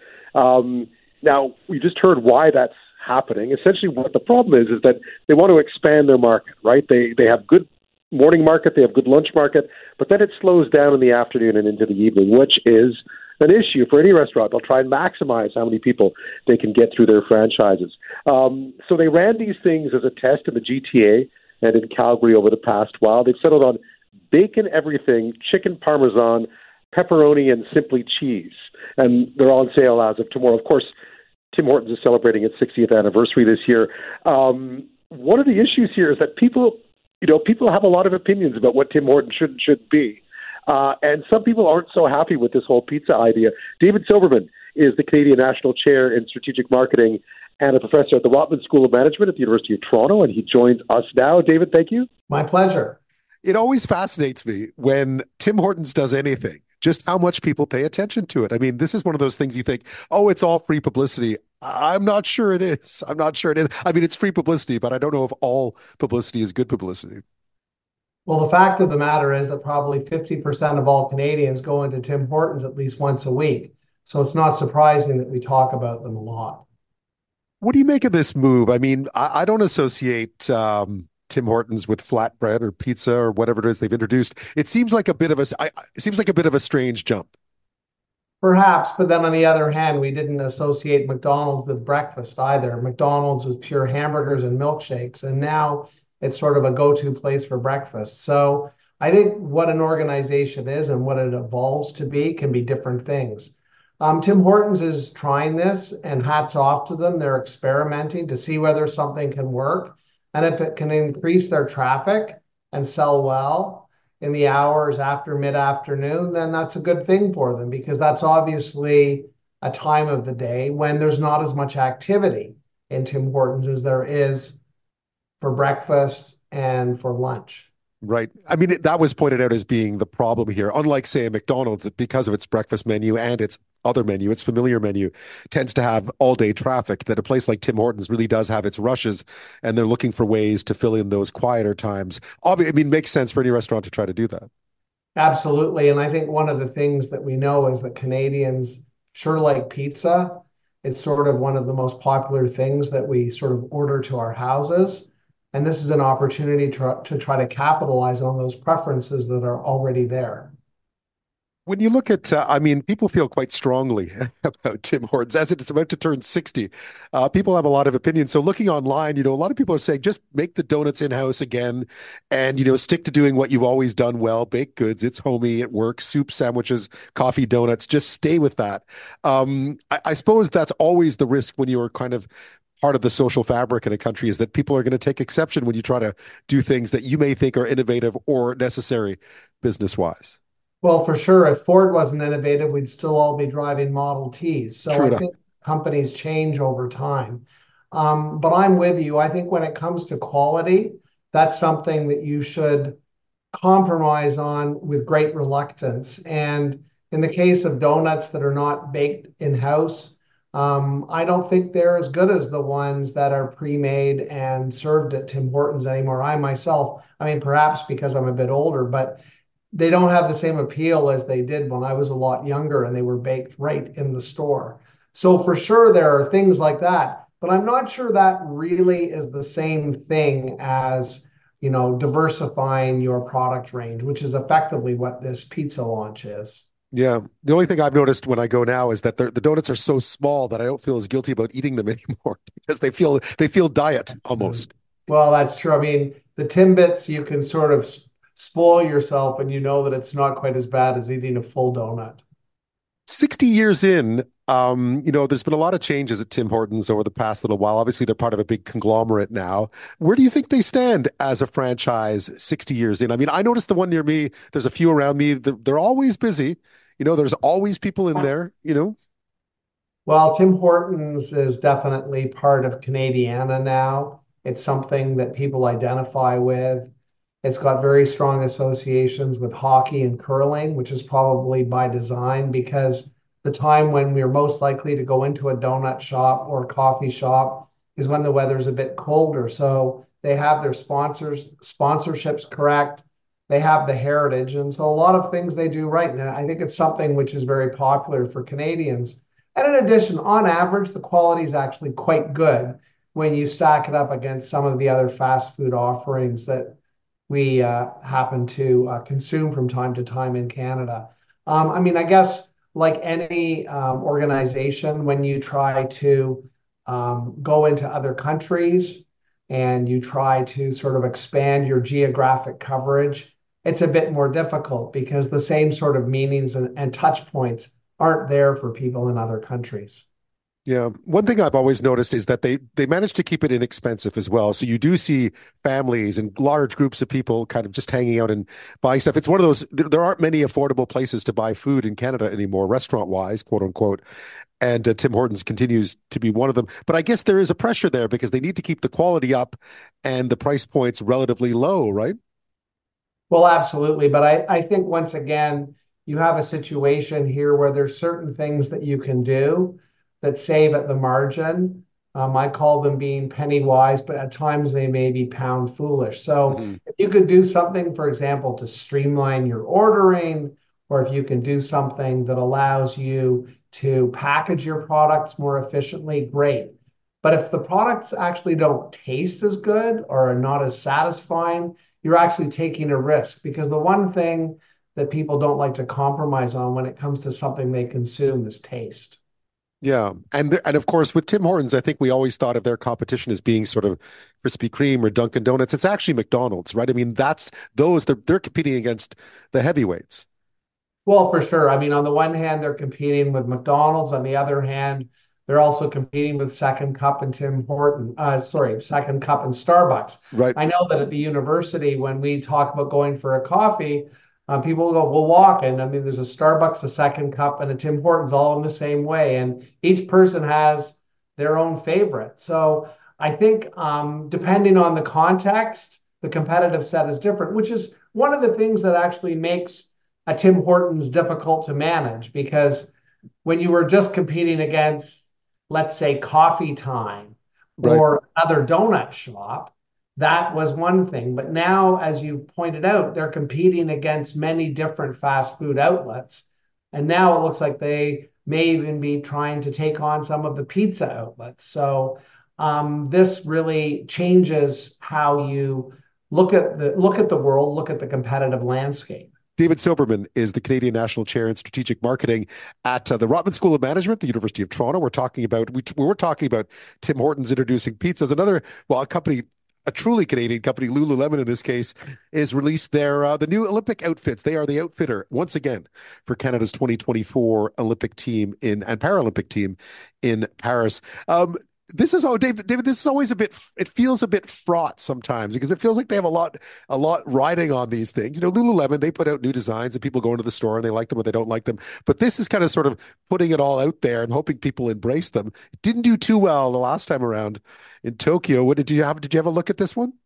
Now, we just heard why that's happening. Essentially, what the problem is that they want to expand their market, right? They have good morning market, they have good lunch market, but then it slows down in the afternoon and into the evening, which is an issue for any restaurant. They'll try and maximize how many people they can get through their franchises. So they ran these things as a test in the GTA and in Calgary over the past while. They've settled on bacon everything, chicken parmesan, pepperoni, and simply cheese. And they're on sale as of tomorrow. Of course, Tim Hortons is celebrating its 60th anniversary this year. One of the issues here is that people have a lot of opinions about what Tim Hortons should be. And some people aren't so happy with this whole pizza idea. David Silberman is the Canadian National Chair in Strategic Marketing and a professor at the Rotman School of Management at the University of Toronto, and he joins us now. David, thank you. My pleasure. It always fascinates me when Tim Hortons does anything, just how much people pay attention to it. I mean, this is one of those things you think, oh, it's all free publicity. I'm not sure it is. I mean, it's free publicity, but I don't know if all publicity is good publicity. Well, the fact of the matter is that probably 50% of all Canadians go into Tim Hortons at least once a week. So it's not surprising that we talk about them a lot. What do you make of this move? I mean, I don't associate Tim Hortons with flatbread or pizza or whatever it is they've introduced. It seems like a bit of a strange jump. Perhaps, but then on the other hand, we didn't associate McDonald's with breakfast either. McDonald's was pure hamburgers and milkshakes, and now it's sort of a go-to place for breakfast. So I think what an organization is and what it evolves to be can be different things. Tim Hortons is trying this, and hats off to them. They're experimenting to see whether something can work. And if it can increase their traffic and sell well in the hours after mid-afternoon, then that's a good thing for them, because that's obviously a time of the day when there's not as much activity in Tim Hortons as there is for breakfast and for lunch. Right. I mean, that was pointed out as being the problem here. Unlike, say, a McDonald's, that because of its breakfast menu and its other menu, its familiar menu, tends to have all-day traffic, that a place like Tim Hortons really does have its rushes, and they're looking for ways to fill in those quieter times. I mean, it makes sense for any restaurant to try to do that. Absolutely. And I think one of the things that we know is that Canadians sure like pizza. It's sort of one of the most popular things that we sort of order to our houses. And this is an opportunity to try to capitalize on those preferences that are already there. When you look at, I mean, people feel quite strongly about Tim Hortons as it's about to turn 60. People have a lot of opinions. So looking online, a lot of people are saying, just make the donuts in-house again and, stick to doing what you've always done well, baked goods. It's homey, it works, soup, sandwiches, coffee, donuts, just stay with that. I suppose that's always the risk when you're kind of part of the social fabric in a country, is that people are going to take exception when you try to do things that you may think are innovative or necessary business-wise. Well, for sure, if Ford wasn't innovative, we'd still all be driving Model Ts. So I think companies change over time. But I'm with you. I think when it comes to quality, that's something that you should compromise on with great reluctance. And in the case of donuts that are not baked in-house, I don't think they're as good as the ones that are pre-made and served at Tim Hortons anymore. I myself, perhaps because I'm a bit older, but they don't have the same appeal as they did when I was a lot younger and they were baked right in the store. So for sure, there are things like that, but I'm not sure that really is the same thing as, diversifying your product range, which is effectively what this pizza launch is. Yeah. The only thing I've noticed when I go now is that the donuts are so small that I don't feel as guilty about eating them anymore, because they feel diet almost. Well, that's true. The Timbits, you can sort of spoil yourself and you know that it's not quite as bad as eating a full donut. 60 years in, there's been a lot of changes at Tim Hortons over the past little while. Obviously, they're part of a big conglomerate now. Where do you think they stand as a franchise 60 years in? I noticed the one near me, there's a few around me. They're always busy. There's always people in there, Well, Tim Hortons is definitely part of Canadiana now. It's something that people identify with. It's got very strong associations with hockey and curling, which is probably by design, because the time when we're most likely to go into a donut shop or a coffee shop is when the weather's a bit colder. So they have their sponsorships correct. They have the heritage. And so a lot of things they do right now, I think it's something which is very popular for Canadians. And in addition, on average, the quality is actually quite good when you stack it up against some of the other fast food offerings that we happen to consume from time to time in Canada. I mean, I guess like any organization, when you try to go into other countries and you try to sort of expand your geographic coverage, it's a bit more difficult because the same sort of meanings and touch points aren't there for people in other countries. Yeah. One thing I've always noticed is that they manage to keep it inexpensive as well. So you do see families and large groups of people kind of just hanging out and buying stuff. It's one of those, there aren't many affordable places to buy food in Canada anymore, restaurant-wise, quote unquote. And Tim Hortons continues to be one of them. But I guess there is a pressure there because they need to keep the quality up and the price points relatively low, right? Well, absolutely. But I think once again, you have a situation here where there's certain things that you can do that save at the margin. I call them being penny wise, but at times they may be pound foolish. So if you could do something, for example, to streamline your ordering, or if you can do something that allows you to package your products more efficiently, great. But if the products actually don't taste as good or are not as satisfying, you're actually taking a risk, because the one thing that people don't like to compromise on when it comes to something they consume is taste. Yeah. And of course, with Tim Hortons, I think we always thought of their competition as being sort of Krispy Kreme or Dunkin' Donuts. It's actually McDonald's, right? I mean, they're competing against the heavyweights. Well, for sure. I mean, on the one hand, they're competing with McDonald's. On the other hand, they're also competing with Second Cup and Second Cup and Starbucks. Right. I know that at the university, when we talk about going for a coffee, people will go, we'll walk. And I mean, there's a Starbucks, a Second Cup, and a Tim Hortons all in the same way. And each person has their own favorite. So I think depending on the context, the competitive set is different, which is one of the things that actually makes a Tim Hortons difficult to manage, because when you were just competing against, let's say, Coffee Time or another donut shop, that was one thing. But now, as you pointed out, they're competing against many different fast food outlets. And now it looks like they may even be trying to take on some of the pizza outlets. So this really changes how you look at the world, look at the competitive landscape. David Silberman is the Canadian National Chair in Strategic Marketing at the Rotman School of Management, the University of Toronto. We're talking about Tim Hortons introducing pizzas. A truly Canadian company, Lululemon in this case, is released the new Olympic outfits. They are the outfitter once again for Canada's 2024 Olympic team and Paralympic team in Paris. This is David. This is always it feels a bit fraught sometimes, because it feels like they have a lot riding on these things. You know, Lululemon, they put out new designs and people go into the store and they like them or they don't like them. But this is kind of sort of putting it all out there and hoping people embrace them. It didn't do too well the last time around in Tokyo. What did you have? Did you have a look at this one?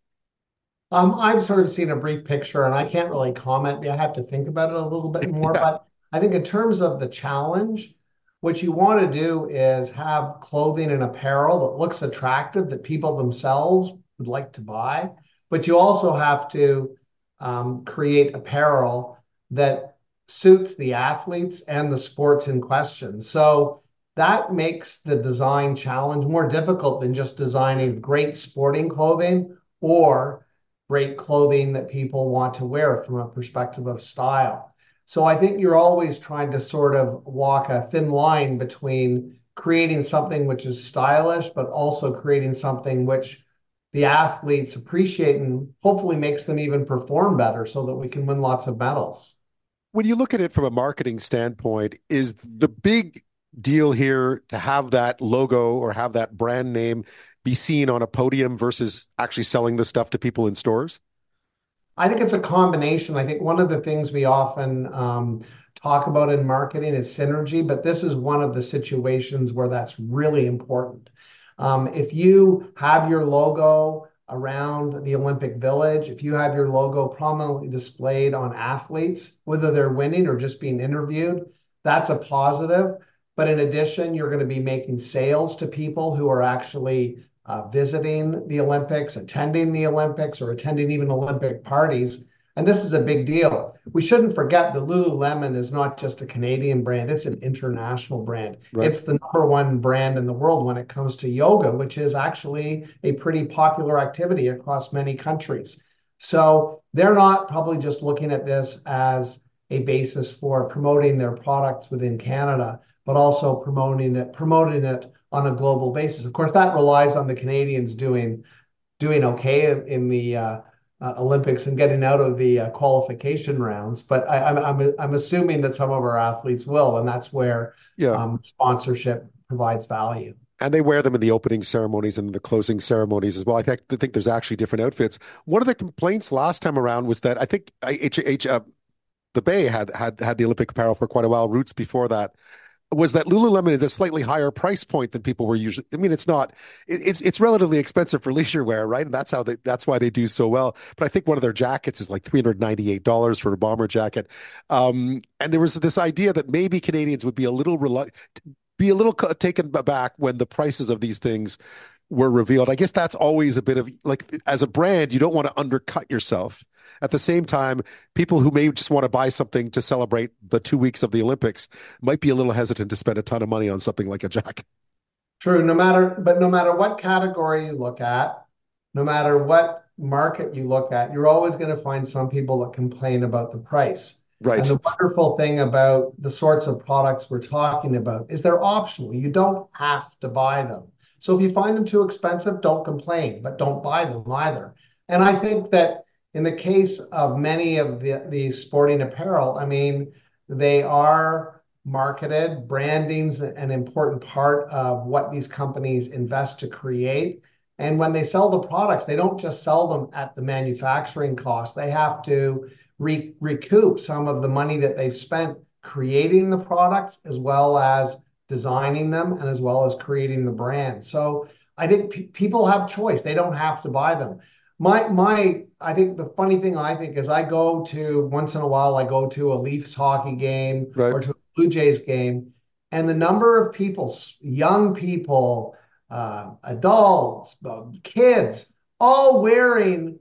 I've sort of seen a brief picture and I can't really comment. I have to think about it a little bit more. But I think in terms of the challenge, what you want to do is have clothing and apparel that looks attractive, that people themselves would like to buy. But you also have to create apparel that suits the athletes and the sports in question. So that makes the design challenge more difficult than just designing great sporting clothing or great clothing that people want to wear from a perspective of style. So I think you're always trying to sort of walk a thin line between creating something which is stylish, but also creating something which the athletes appreciate and hopefully makes them even perform better so that we can win lots of medals. When you look at it from a marketing standpoint, is the big deal here to have that logo or have that brand name be seen on a podium versus actually selling the stuff to people in stores? I think it's a combination. I think one of the things we often talk about in marketing is synergy, but this is one of the situations where that's really important. If you have your logo around the Olympic Village, if you have your logo prominently displayed on athletes, whether they're winning or just being interviewed, that's a positive. But in addition, you're going to be making sales to people who are actually visiting the Olympics, attending the Olympics, or attending even Olympic parties. And this is a big deal. We shouldn't forget that Lululemon is not just a Canadian brand, it's an international brand. Right. It's the #1 brand in the world when it comes to yoga, which is actually a pretty popular activity across many countries. So they're not probably just looking at this as a basis for promoting their products within Canada, but also promoting it on a global basis. Of course, that relies on the Canadians doing okay in the Olympics and getting out of the qualification rounds. But I'm assuming that some of our athletes will, and that's where sponsorship provides value. And they wear them in the opening ceremonies and the closing ceremonies as well. I think there's actually different outfits. One of the complaints last time around was that I think the Bay had the Olympic apparel for quite a while. Roots before that was that Lululemon is a slightly higher price point than people were usually. I mean, it's relatively expensive for leisure wear, right? And that's why they do so well. But I think one of their jackets is like $398 for a bomber jacket. And there was this idea that maybe Canadians would be a little taken aback when the prices of these things were revealed. I guess that's always a bit of like, as a brand, you don't want to undercut yourself. At the same time, people who may just want to buy something to celebrate the 2 weeks of the Olympics might be a little hesitant to spend a ton of money on something like a jacket. True. No matter what category you look at, no matter what market you look at, you're always going to find some people that complain about the price. Right. And the wonderful thing about the sorts of products we're talking about is they're optional. You don't have to buy them. So if you find them too expensive, don't complain, but don't buy them either. And I think that in the case of many of the sporting apparel, I mean, they are marketed. Branding's an important part of what these companies invest to create. And when they sell the products, they don't just sell them at the manufacturing cost. They have to recoup some of the money that they've spent creating the products, as well as designing them, and as well as creating the brand. So I think people have choice. They don't have to buy them. I think the funny thing is once in a while, I go to a Leafs hockey game or to a Blue Jays game, and the number of people, young people, adults, kids, all wearing,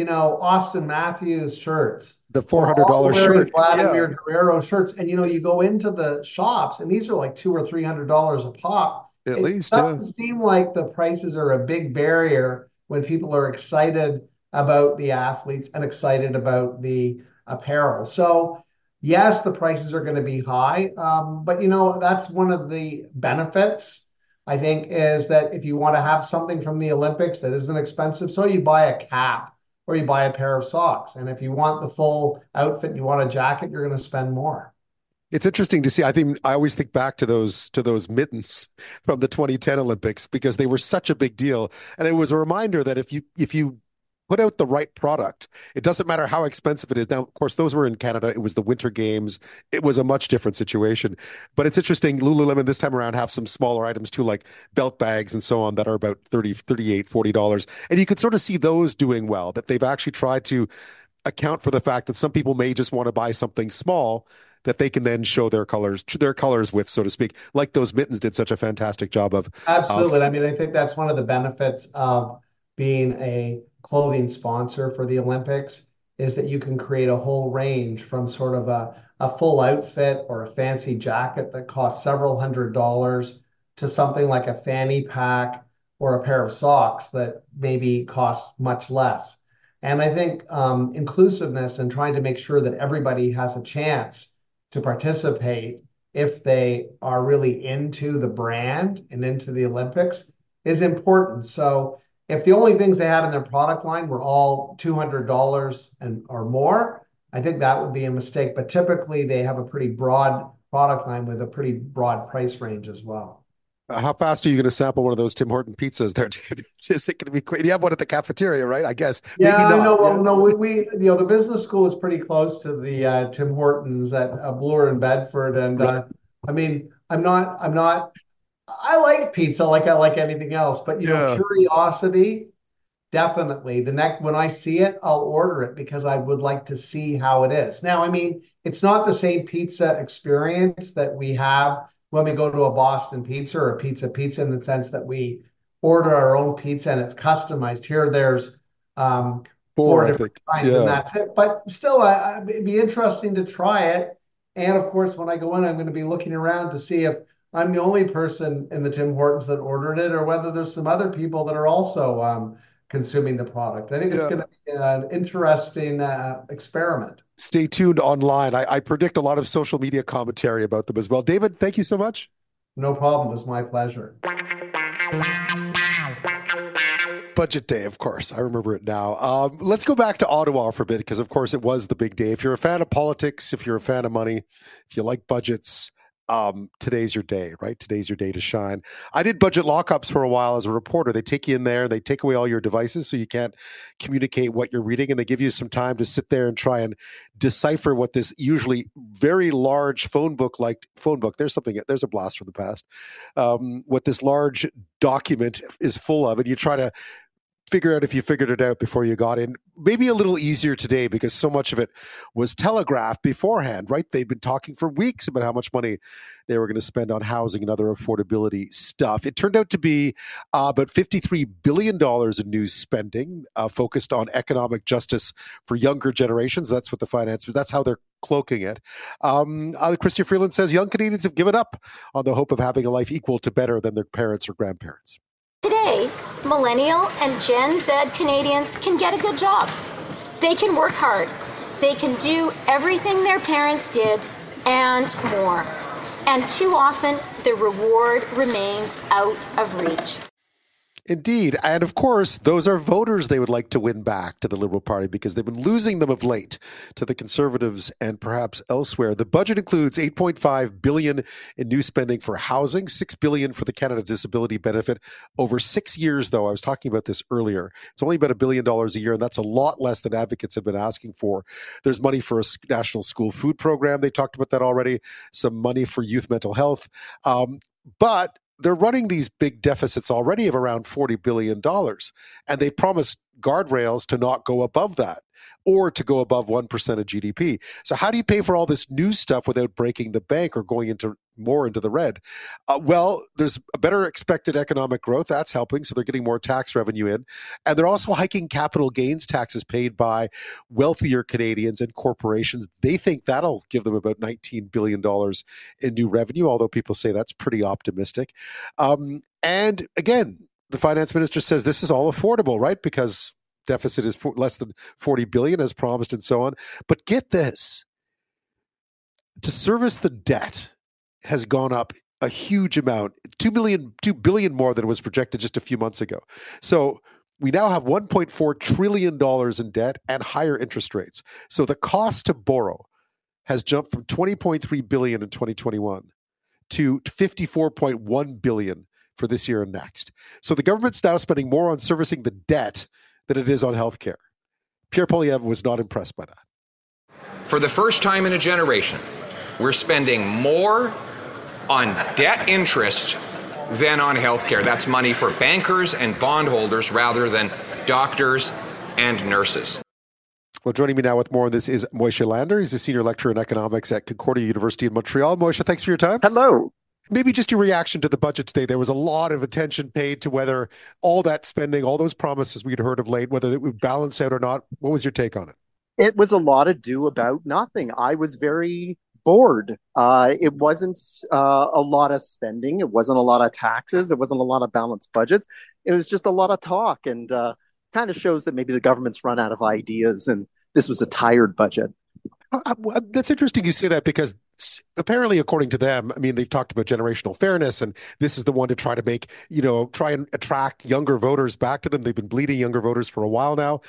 Austin Matthews shirts. The $400 shirt. Vladimir Guerrero shirts. And, you go into the shops and these are like $200 or $300 a pop. At least, it doesn't seem like the prices are a big barrier when people are excited about the athletes and excited about the apparel. So yes, the prices are going to be high, but that's one of the benefits, I think, is that if you want to have something from the Olympics that isn't expensive, so you buy a cap or you buy a pair of socks. And if you want the full outfit, you want a jacket, you're going to spend more. It's interesting to see. I always think back to those mittens from the 2010 Olympics because they were such a big deal. And it was a reminder that if you put out the right product, it doesn't matter how expensive it is. Now, of course, those were in Canada. It was the Winter Games. It was a much different situation. But it's interesting. Lululemon this time around have some smaller items too, like belt bags and so on that are about $30, $38, $40. And you could sort of see those doing well, that they've actually tried to account for the fact that some people may just want to buy something small that they can then show their colors with, so to speak, like those mittens did such a fantastic job of. Absolutely. I mean, I think that's one of the benefits of being a clothing sponsor for the Olympics is that you can create a whole range from sort of a full outfit or a fancy jacket that costs several $100s to something like a fanny pack or a pair of socks that maybe cost much less. And I think inclusiveness and trying to make sure that everybody has a chance to participate if they are really into the brand and into the Olympics is important. So if the only things they had in their product line were all $200 or more, I think that would be a mistake. But typically they have a pretty broad product line with a pretty broad price range as well. How fast are you going to sample one of those Tim Horton pizzas there, David? Is it going to be quick? You have one at the cafeteria, right? I guess. Yeah, maybe not. No. We the business school is pretty close to the Tim Hortons at Bloor and Bedford, and right. I mean, I'm not. I like pizza like I like anything else, but curiosity, definitely. When I see it, I'll order it because I would like to see how it is. Now, I mean, it's not the same pizza experience that we have when we go to a Boston Pizza or a Pizza in the sense that we order our own pizza and it's customized. Here, there's four different kinds, and that's it. But still, it'd be interesting to try it. And of course, when I go in, I'm going to be looking around to see if I'm the only person in the Tim Hortons that ordered it, or whether there's some other people that are also consuming the product. I think it's going to be an interesting experiment. Stay tuned online. I predict a lot of social media commentary about them as well. David, thank you so much. No problem. It was my pleasure. Budget day, of course. I remember it now. Let's go back to Ottawa for a bit, because, of course, it was the big day. If you're a fan of politics, if you're a fan of money, if you like budgets, today's your day, right? Today's your day to shine. I did budget lockups for a while as a reporter. They take you in there, they take away all your devices so you can't communicate what you're reading, and they give you some time to sit there and try and decipher what this usually very large phone book, there's a blast from the past, what this large document is full of, and you try to figure out if you figured it out before you got in. Maybe a little easier today because so much of it was telegraphed beforehand, right? They'd been talking for weeks about how much money they were going to spend on housing and other affordability stuff. It turned out to be about $53 billion in new spending focused on economic justice for younger generations. That's what that's how they're cloaking it. Chrystia Freeland says young Canadians have given up on the hope of having a life equal to better than their parents or grandparents. Today, Millennial and Gen Z Canadians can get a good job. They can work hard. They can do everything their parents did and more. And too often, the reward remains out of reach. Indeed. And of course, those are voters they would like to win back to the Liberal Party because they've been losing them of late to the Conservatives and perhaps elsewhere. The budget includes $8.5 billion in new spending for housing, $6 billion for the Canada Disability Benefit over 6 years, though. I was talking about this earlier. It's only about $1 billion a year, and that's a lot less than advocates have been asking for. There's money for a national school food program. They talked about that already. Some money for youth mental health. But they're running these big deficits already of around $40 billion, and they promised guardrails to not go above that or to go above 1% of GDP. So how do you pay for all this new stuff without breaking the bank or going more into the red? Well, there's a better expected economic growth. That's helping. So they're getting more tax revenue in. And they're also hiking capital gains taxes paid by wealthier Canadians and corporations. They think that'll give them about $19 billion in new revenue, although people say that's pretty optimistic. And again, the finance minister says this is all affordable, right? Because deficit is less than $40 billion as promised and so on. But get this, to service the debt has gone up a huge amount, $2 billion more than was projected just a few months ago. So we now have $1.4 trillion in debt and higher interest rates. So the cost to borrow has jumped from $20.3 billion in 2021 to $54.1 billion for this year and next. So the government's now spending more on servicing the debt than it is on healthcare. Pierre Poilievre was not impressed by that. For the first time in a generation, we're spending more on debt interest than on healthcare. That's money for bankers and bondholders rather than doctors and nurses. Well, joining me now with more on this is Moishe Lander. He's a senior lecturer in economics at Concordia University in Montreal. Moishe, thanks for your time. Hello. Maybe just your reaction to the budget today. There was a lot of attention paid to whether all that spending, all those promises we'd heard of late, whether it would balance out or not. What was your take on it? It was a lot ado about nothing. I was very bored. It wasn't a lot of spending. It wasn't a lot of taxes. It wasn't a lot of balanced budgets. It was just a lot of talk, and kind of shows that maybe the government's run out of ideas and this was a tired budget. That's interesting you say that, because apparently, according to them, I mean, they've talked about generational fairness, and this is the one to try to make, try and attract younger voters back to them. They've been bleeding younger voters for a while now.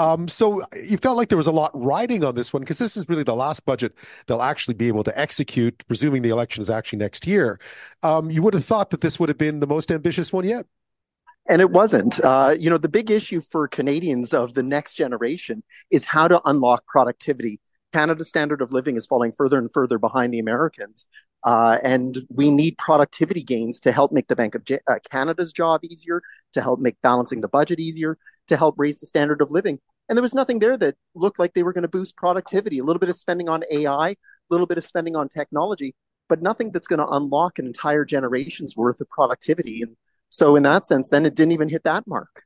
So you felt like there was a lot riding on this one, because this is really the last budget they'll actually be able to execute, presuming the election is actually next year. You would have thought that this would have been the most ambitious one yet. And it wasn't. The big issue for Canadians of the next generation is how to unlock productivity. Canada's standard of living is falling further and further behind the Americans. And we need productivity gains to help make the Bank of Canada's job easier, to help make balancing the budget easier, to help raise the standard of living. And there was nothing there that looked like they were going to boost productivity. A little bit of spending on AI, a little bit of spending on technology, but nothing that's going to unlock an entire generation's worth of productivity. And so in that sense, then it didn't even hit that mark.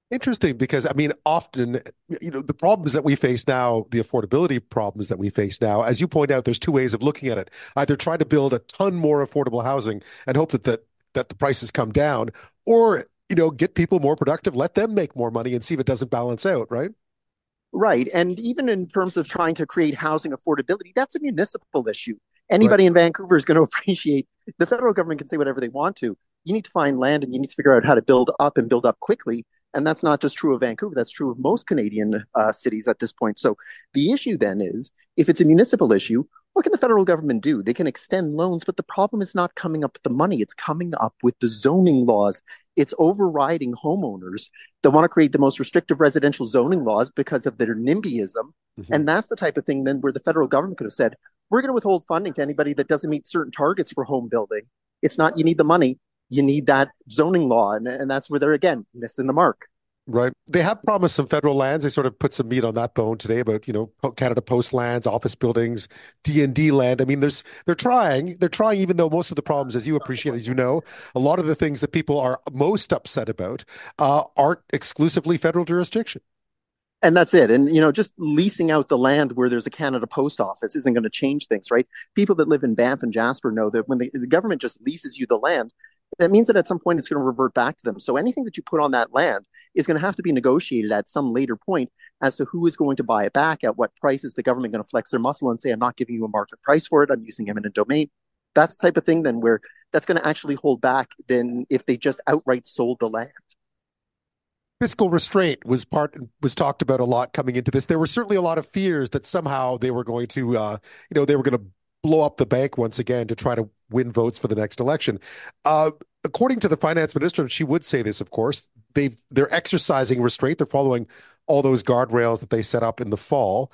Interesting, because I mean, often, the problems that we face now, the affordability problems that we face now, as you point out, there's two ways of looking at it. Either try to build a ton more affordable housing and hope that the prices come down, or, get people more productive, let them make more money and see if it doesn't balance out, right? Right. And even in terms of trying to create housing affordability, that's a municipal issue. Anybody in Vancouver is going to appreciate the federal government can say whatever they want to. You need to find land and you need to figure out how to build up and build up quickly. And that's not just true of Vancouver. That's true of most Canadian cities at this point. So the issue then is, if it's a municipal issue, what can the federal government do? They can extend loans, but the problem is not coming up with the money. It's coming up with the zoning laws. It's overriding homeowners that want to create the most restrictive residential zoning laws because of their NIMBYism. Mm-hmm. And that's the type of thing then where the federal government could have said, we're going to withhold funding to anybody that doesn't meet certain targets for home building. It's not you need the money. You need that zoning law. And that's where they're, again, missing the mark. Right. They have promised some federal lands. They sort of put some meat on that bone today about, Canada Post lands, office buildings, D&D land. I mean, they're trying, even though most of the problems, as you appreciate, as you know, a lot of the things that people are most upset about aren't exclusively federal jurisdiction. And that's it. And, just leasing out the land where there's a Canada Post Office isn't going to change things, right? People that live in Banff and Jasper know that when the government just leases you the land, that means that at some point it's going to revert back to them. So anything that you put on that land is going to have to be negotiated at some later point as to who is going to buy it back, at what price is the government going to flex their muscle and say, I'm not giving you a market price for it, I'm using eminent domain. That's the type of thing then where that's going to actually hold back than if they just outright sold the land. Fiscal restraint was talked about a lot coming into this. There were certainly a lot of fears that somehow they were going to, blow up the bank once again to try to win votes for the next election. According to the finance minister, and she would say this, of course, they're exercising restraint. They're following all those guardrails that they set up in the fall,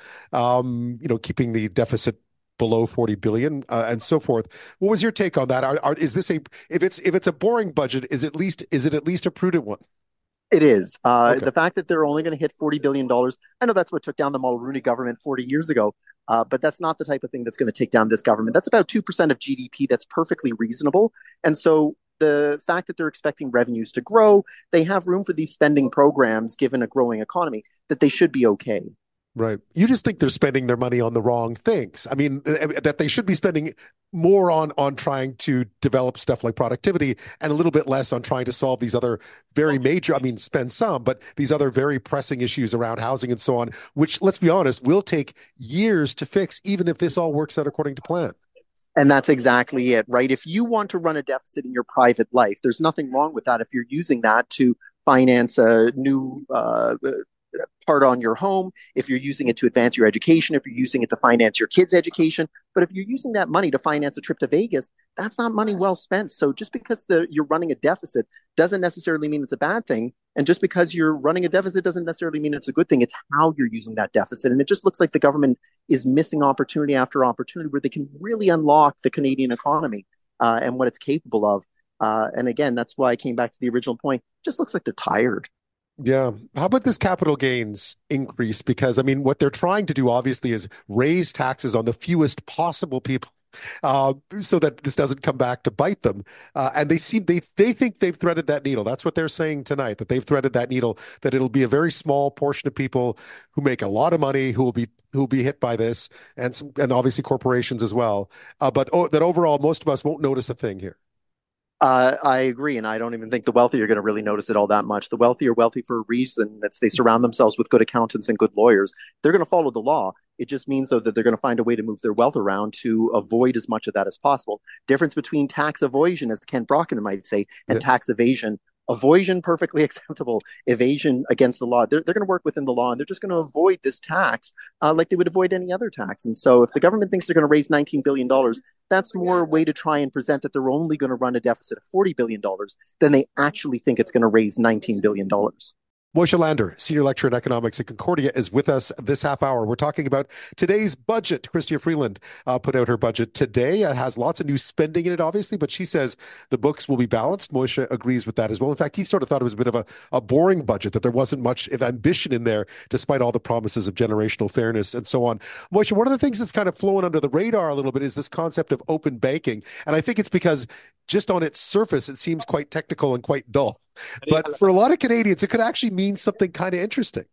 keeping the deficit below 40 billion and so forth. What was your take on that? Is this if it's a boring budget, is it at least a prudent one? It is. Okay. The fact that they're only going to hit $40 billion, I know that's what took down the Mulroney government 40 years ago, but that's not the type of thing that's going to take down this government. That's about 2% of GDP. That's perfectly reasonable. And so the fact that they're expecting revenues to grow, they have room for these spending programs, given a growing economy, that they should be okay. Right. You just think they're spending their money on the wrong things. I mean, that they should be spending more on trying to develop stuff like productivity and a little bit less on trying to solve these other very major, spend some, but these other very pressing issues around housing and so on, which, let's be honest, will take years to fix, even if this all works out according to plan. And that's exactly it, right? If you want to run a deficit in your private life, there's nothing wrong with that if you're using that to finance a new part on your home, if you're using it to advance your education, if you're using it to finance your kids' education. But if you're using that money to finance a trip to Vegas, that's not money well spent. So just because you're running a deficit doesn't necessarily mean it's a bad thing. And just because you're running a deficit doesn't necessarily mean it's a good thing. It's how you're using that deficit. And it just looks like the government is missing opportunity after opportunity where they can really unlock the Canadian economy and what it's capable of. And again, that's why I came back to the original point. It just looks like they're tired. Yeah. How about this capital gains increase? Because, what they're trying to do, obviously, is raise taxes on the fewest possible people so that this doesn't come back to bite them. And they think they've threaded that needle. That's what they're saying tonight, that they've threaded that needle, that it'll be a very small portion of people who make a lot of money who will be hit by this, and obviously corporations as well. But that overall, most of us won't notice a thing here. I agree, and I don't even think the wealthy are going to really notice it all that much. The wealthy are wealthy for a reason. They surround themselves with good accountants and good lawyers. They're going to follow the law. It just means, though, that they're going to find a way to move their wealth around to avoid as much of that as possible. Difference between tax avoidance, as Ken Brockman might say, and tax evasion. Avoidance, perfectly acceptable. Evasion, against the law. They're going to work within the law, and they're just going to avoid this tax like they would avoid any other tax. And so if the government thinks they're going to raise $19 billion, that's more a way to try and present that they're only going to run a deficit of $40 billion than they actually think it's going to raise $19 billion. Moishe Lander, Senior Lecturer in Economics at Concordia, is with us this half hour. We're talking about today's budget. Chrystia Freeland put out her budget today. It has lots of new spending in it, obviously, but she says the books will be balanced. Moishe agrees with that as well. In fact, he sort of thought it was a bit of a boring budget, that there wasn't much of ambition in there, despite all the promises of generational fairness and so on. Moishe, one of the things that's kind of flown under the radar a little bit is this concept of open banking. And I think it's because just on its surface, it seems quite technical and quite dull. But for a lot of Canadians, it could actually means something kind of interesting.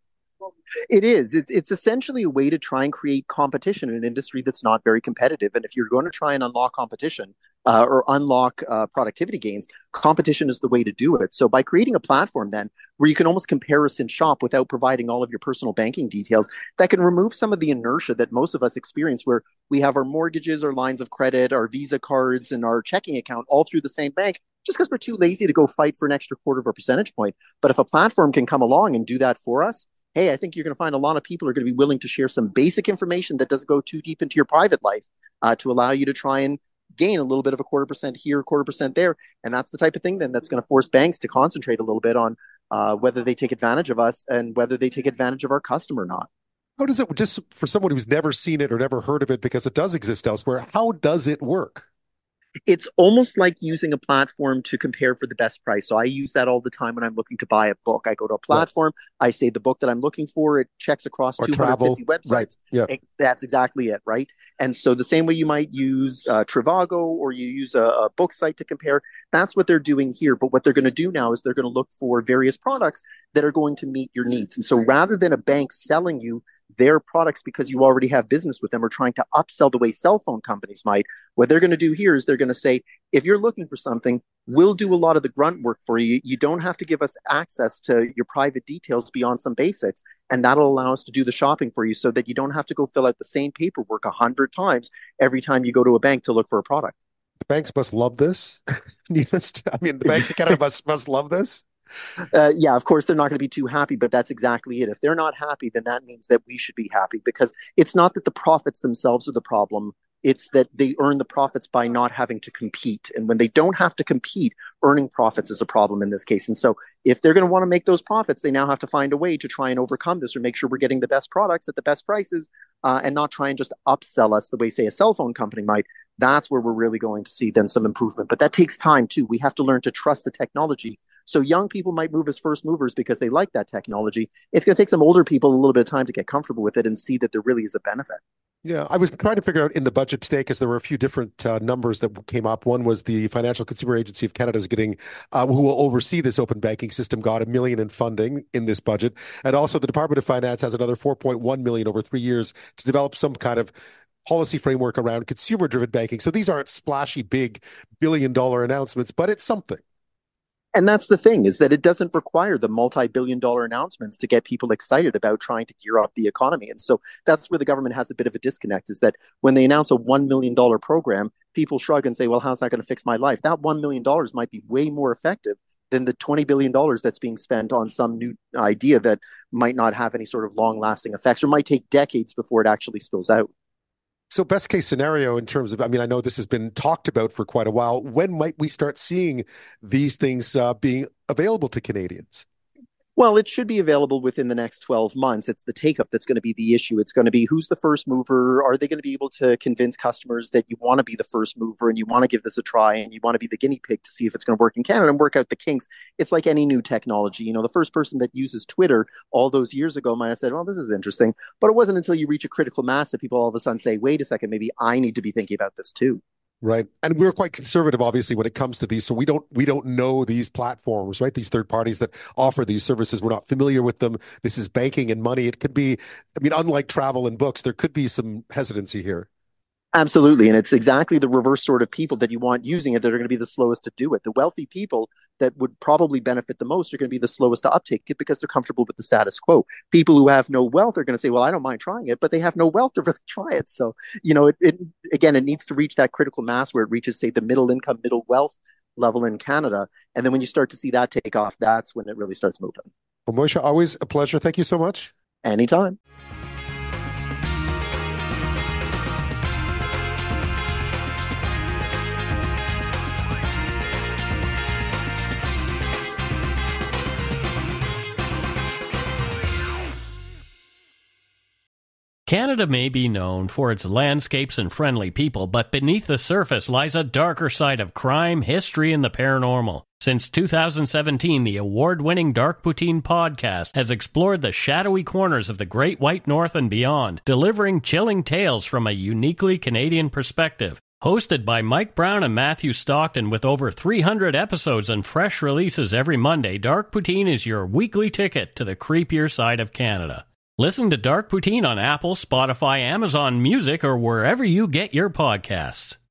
It is. It's essentially a way to try and create competition in an industry that's not very competitive. And if you're going to try and unlock competition or unlock productivity gains, competition is the way to do it. So by creating a platform then where you can almost comparison shop without providing all of your personal banking details, that can remove some of the inertia that most of us experience where we have our mortgages, our lines of credit, our Visa cards, and our checking account all through the same bank, just because we're too lazy to go fight for an extra quarter of a percentage point. But if a platform can come along and do that for us, hey, I think you're going to find a lot of people are going to be willing to share some basic information that doesn't go too deep into your private life to allow you to try and gain a little bit of a 0.25% here, 0.25% there. And that's the type of thing then that's going to force banks to concentrate a little bit on whether they take advantage of us and whether they take advantage of our customer or not. How does it, just for someone who's never seen it or never heard of it because it does exist elsewhere, how does it work? It's almost like using a platform to compare for the best price. So I use that all the time when I'm looking to buy a book. I go to a platform, I say the book that I'm looking for, it checks across or 250 websites. Right. Yeah. That's exactly it, right? And so the same way you might use Trivago or you use a book site to compare, that's what they're doing here. But what they're going to do now is they're going to look for various products that are going to meet your needs. And so rather than a bank selling you their products because you already have business with them or trying to upsell the way cell phone companies might, what they're going to do here is they're going to say, if you're looking for something, we'll do a lot of the grunt work for you. You don't have to give us access to your private details beyond some basics. And that'll allow us to do the shopping for you so that you don't have to go fill out the same paperwork 100 times every time you go to a bank to look for a product. The banks must love this. I mean, the banks in Canada must love this. Yeah, of course, they're not going to be too happy, but that's exactly it. If they're not happy, then that means that we should be happy because it's not that the profits themselves are the problem. It's that they earn the profits by not having to compete. And when they don't have to compete, earning profits is a problem in this case. And so if they're going to want to make those profits, they now have to find a way to try and overcome this or make sure we're getting the best products at the best prices and not try and just upsell us the way, say, a cell phone company might. That's where we're really going to see then some improvement. But that takes time, too. We have to learn to trust the technology. So young people might move as first movers because they like that technology. It's going to take some older people a little bit of time to get comfortable with it and see that there really is a benefit. Yeah, I was trying to figure out in the budget today because there were a few different numbers that came up. One was the Financial Consumer Agency of Canada is getting, who will oversee this open banking system, got $1 million in funding in this budget. And also the Department of Finance has another $4.1 million over 3 years to develop some kind of policy framework around consumer-driven banking. So these aren't splashy, big billion-dollar announcements, but it's something. And that's the thing, is that it doesn't require the multi-billion-dollar announcements to get people excited about trying to gear up the economy. And so that's where the government has a bit of a disconnect, is that when they announce a $1 million program, people shrug and say, well, how's that going to fix my life? That $1 million might be way more effective than the $20 billion that's being spent on some new idea that might not have any sort of long-lasting effects or might take decades before it actually spills out. So best case scenario in terms of, I mean, I know this has been talked about for quite a while. When might we start seeing these things being available to Canadians? Well, it should be available within the next 12 months. It's the take-up that's going to be the issue. It's going to be who's the first mover? Are they going to be able to convince customers that you want to be the first mover and you want to give this a try and you want to be the guinea pig to see if it's going to work in Canada and work out the kinks? It's like any new technology. You know, the first person that uses Twitter all those years ago might have said, well, this is interesting. But it wasn't until you reach a critical mass that people all of a sudden say, wait a second, maybe I need to be thinking about this too. Right. And we're quite conservative, obviously, when it comes to these. So we don't know these platforms, right? These third parties that offer these services. We're not familiar with them. This is banking and money. It could be, I mean, unlike travel and books, there could be some hesitancy here. Absolutely. And it's exactly the reverse sort of people that you want using it that are going to be the slowest to do it. The wealthy people that would probably benefit the most are going to be the slowest to uptake it because they're comfortable with the status quo. People who have no wealth are going to say, well, I don't mind trying it, but they have no wealth to really try it. So, you know, it needs to reach that critical mass where it reaches, say, the middle income, middle wealth level in Canada. And then when you start to see that take off, that's when it really starts moving. Well, Moshe, always a pleasure. Thank you so much. Anytime. Canada may be known for its landscapes and friendly people, but beneath the surface lies a darker side of crime, history, and the paranormal. Since 2017, the award-winning Dark Poutine podcast has explored the shadowy corners of the Great White North and beyond, delivering chilling tales from a uniquely Canadian perspective. Hosted by Mike Brown and Matthew Stockton with over 300 episodes and fresh releases every Monday, Dark Poutine is your weekly ticket to the creepier side of Canada. Listen to Dark Poutine on Apple, Spotify, Amazon Music, or wherever you get your podcasts.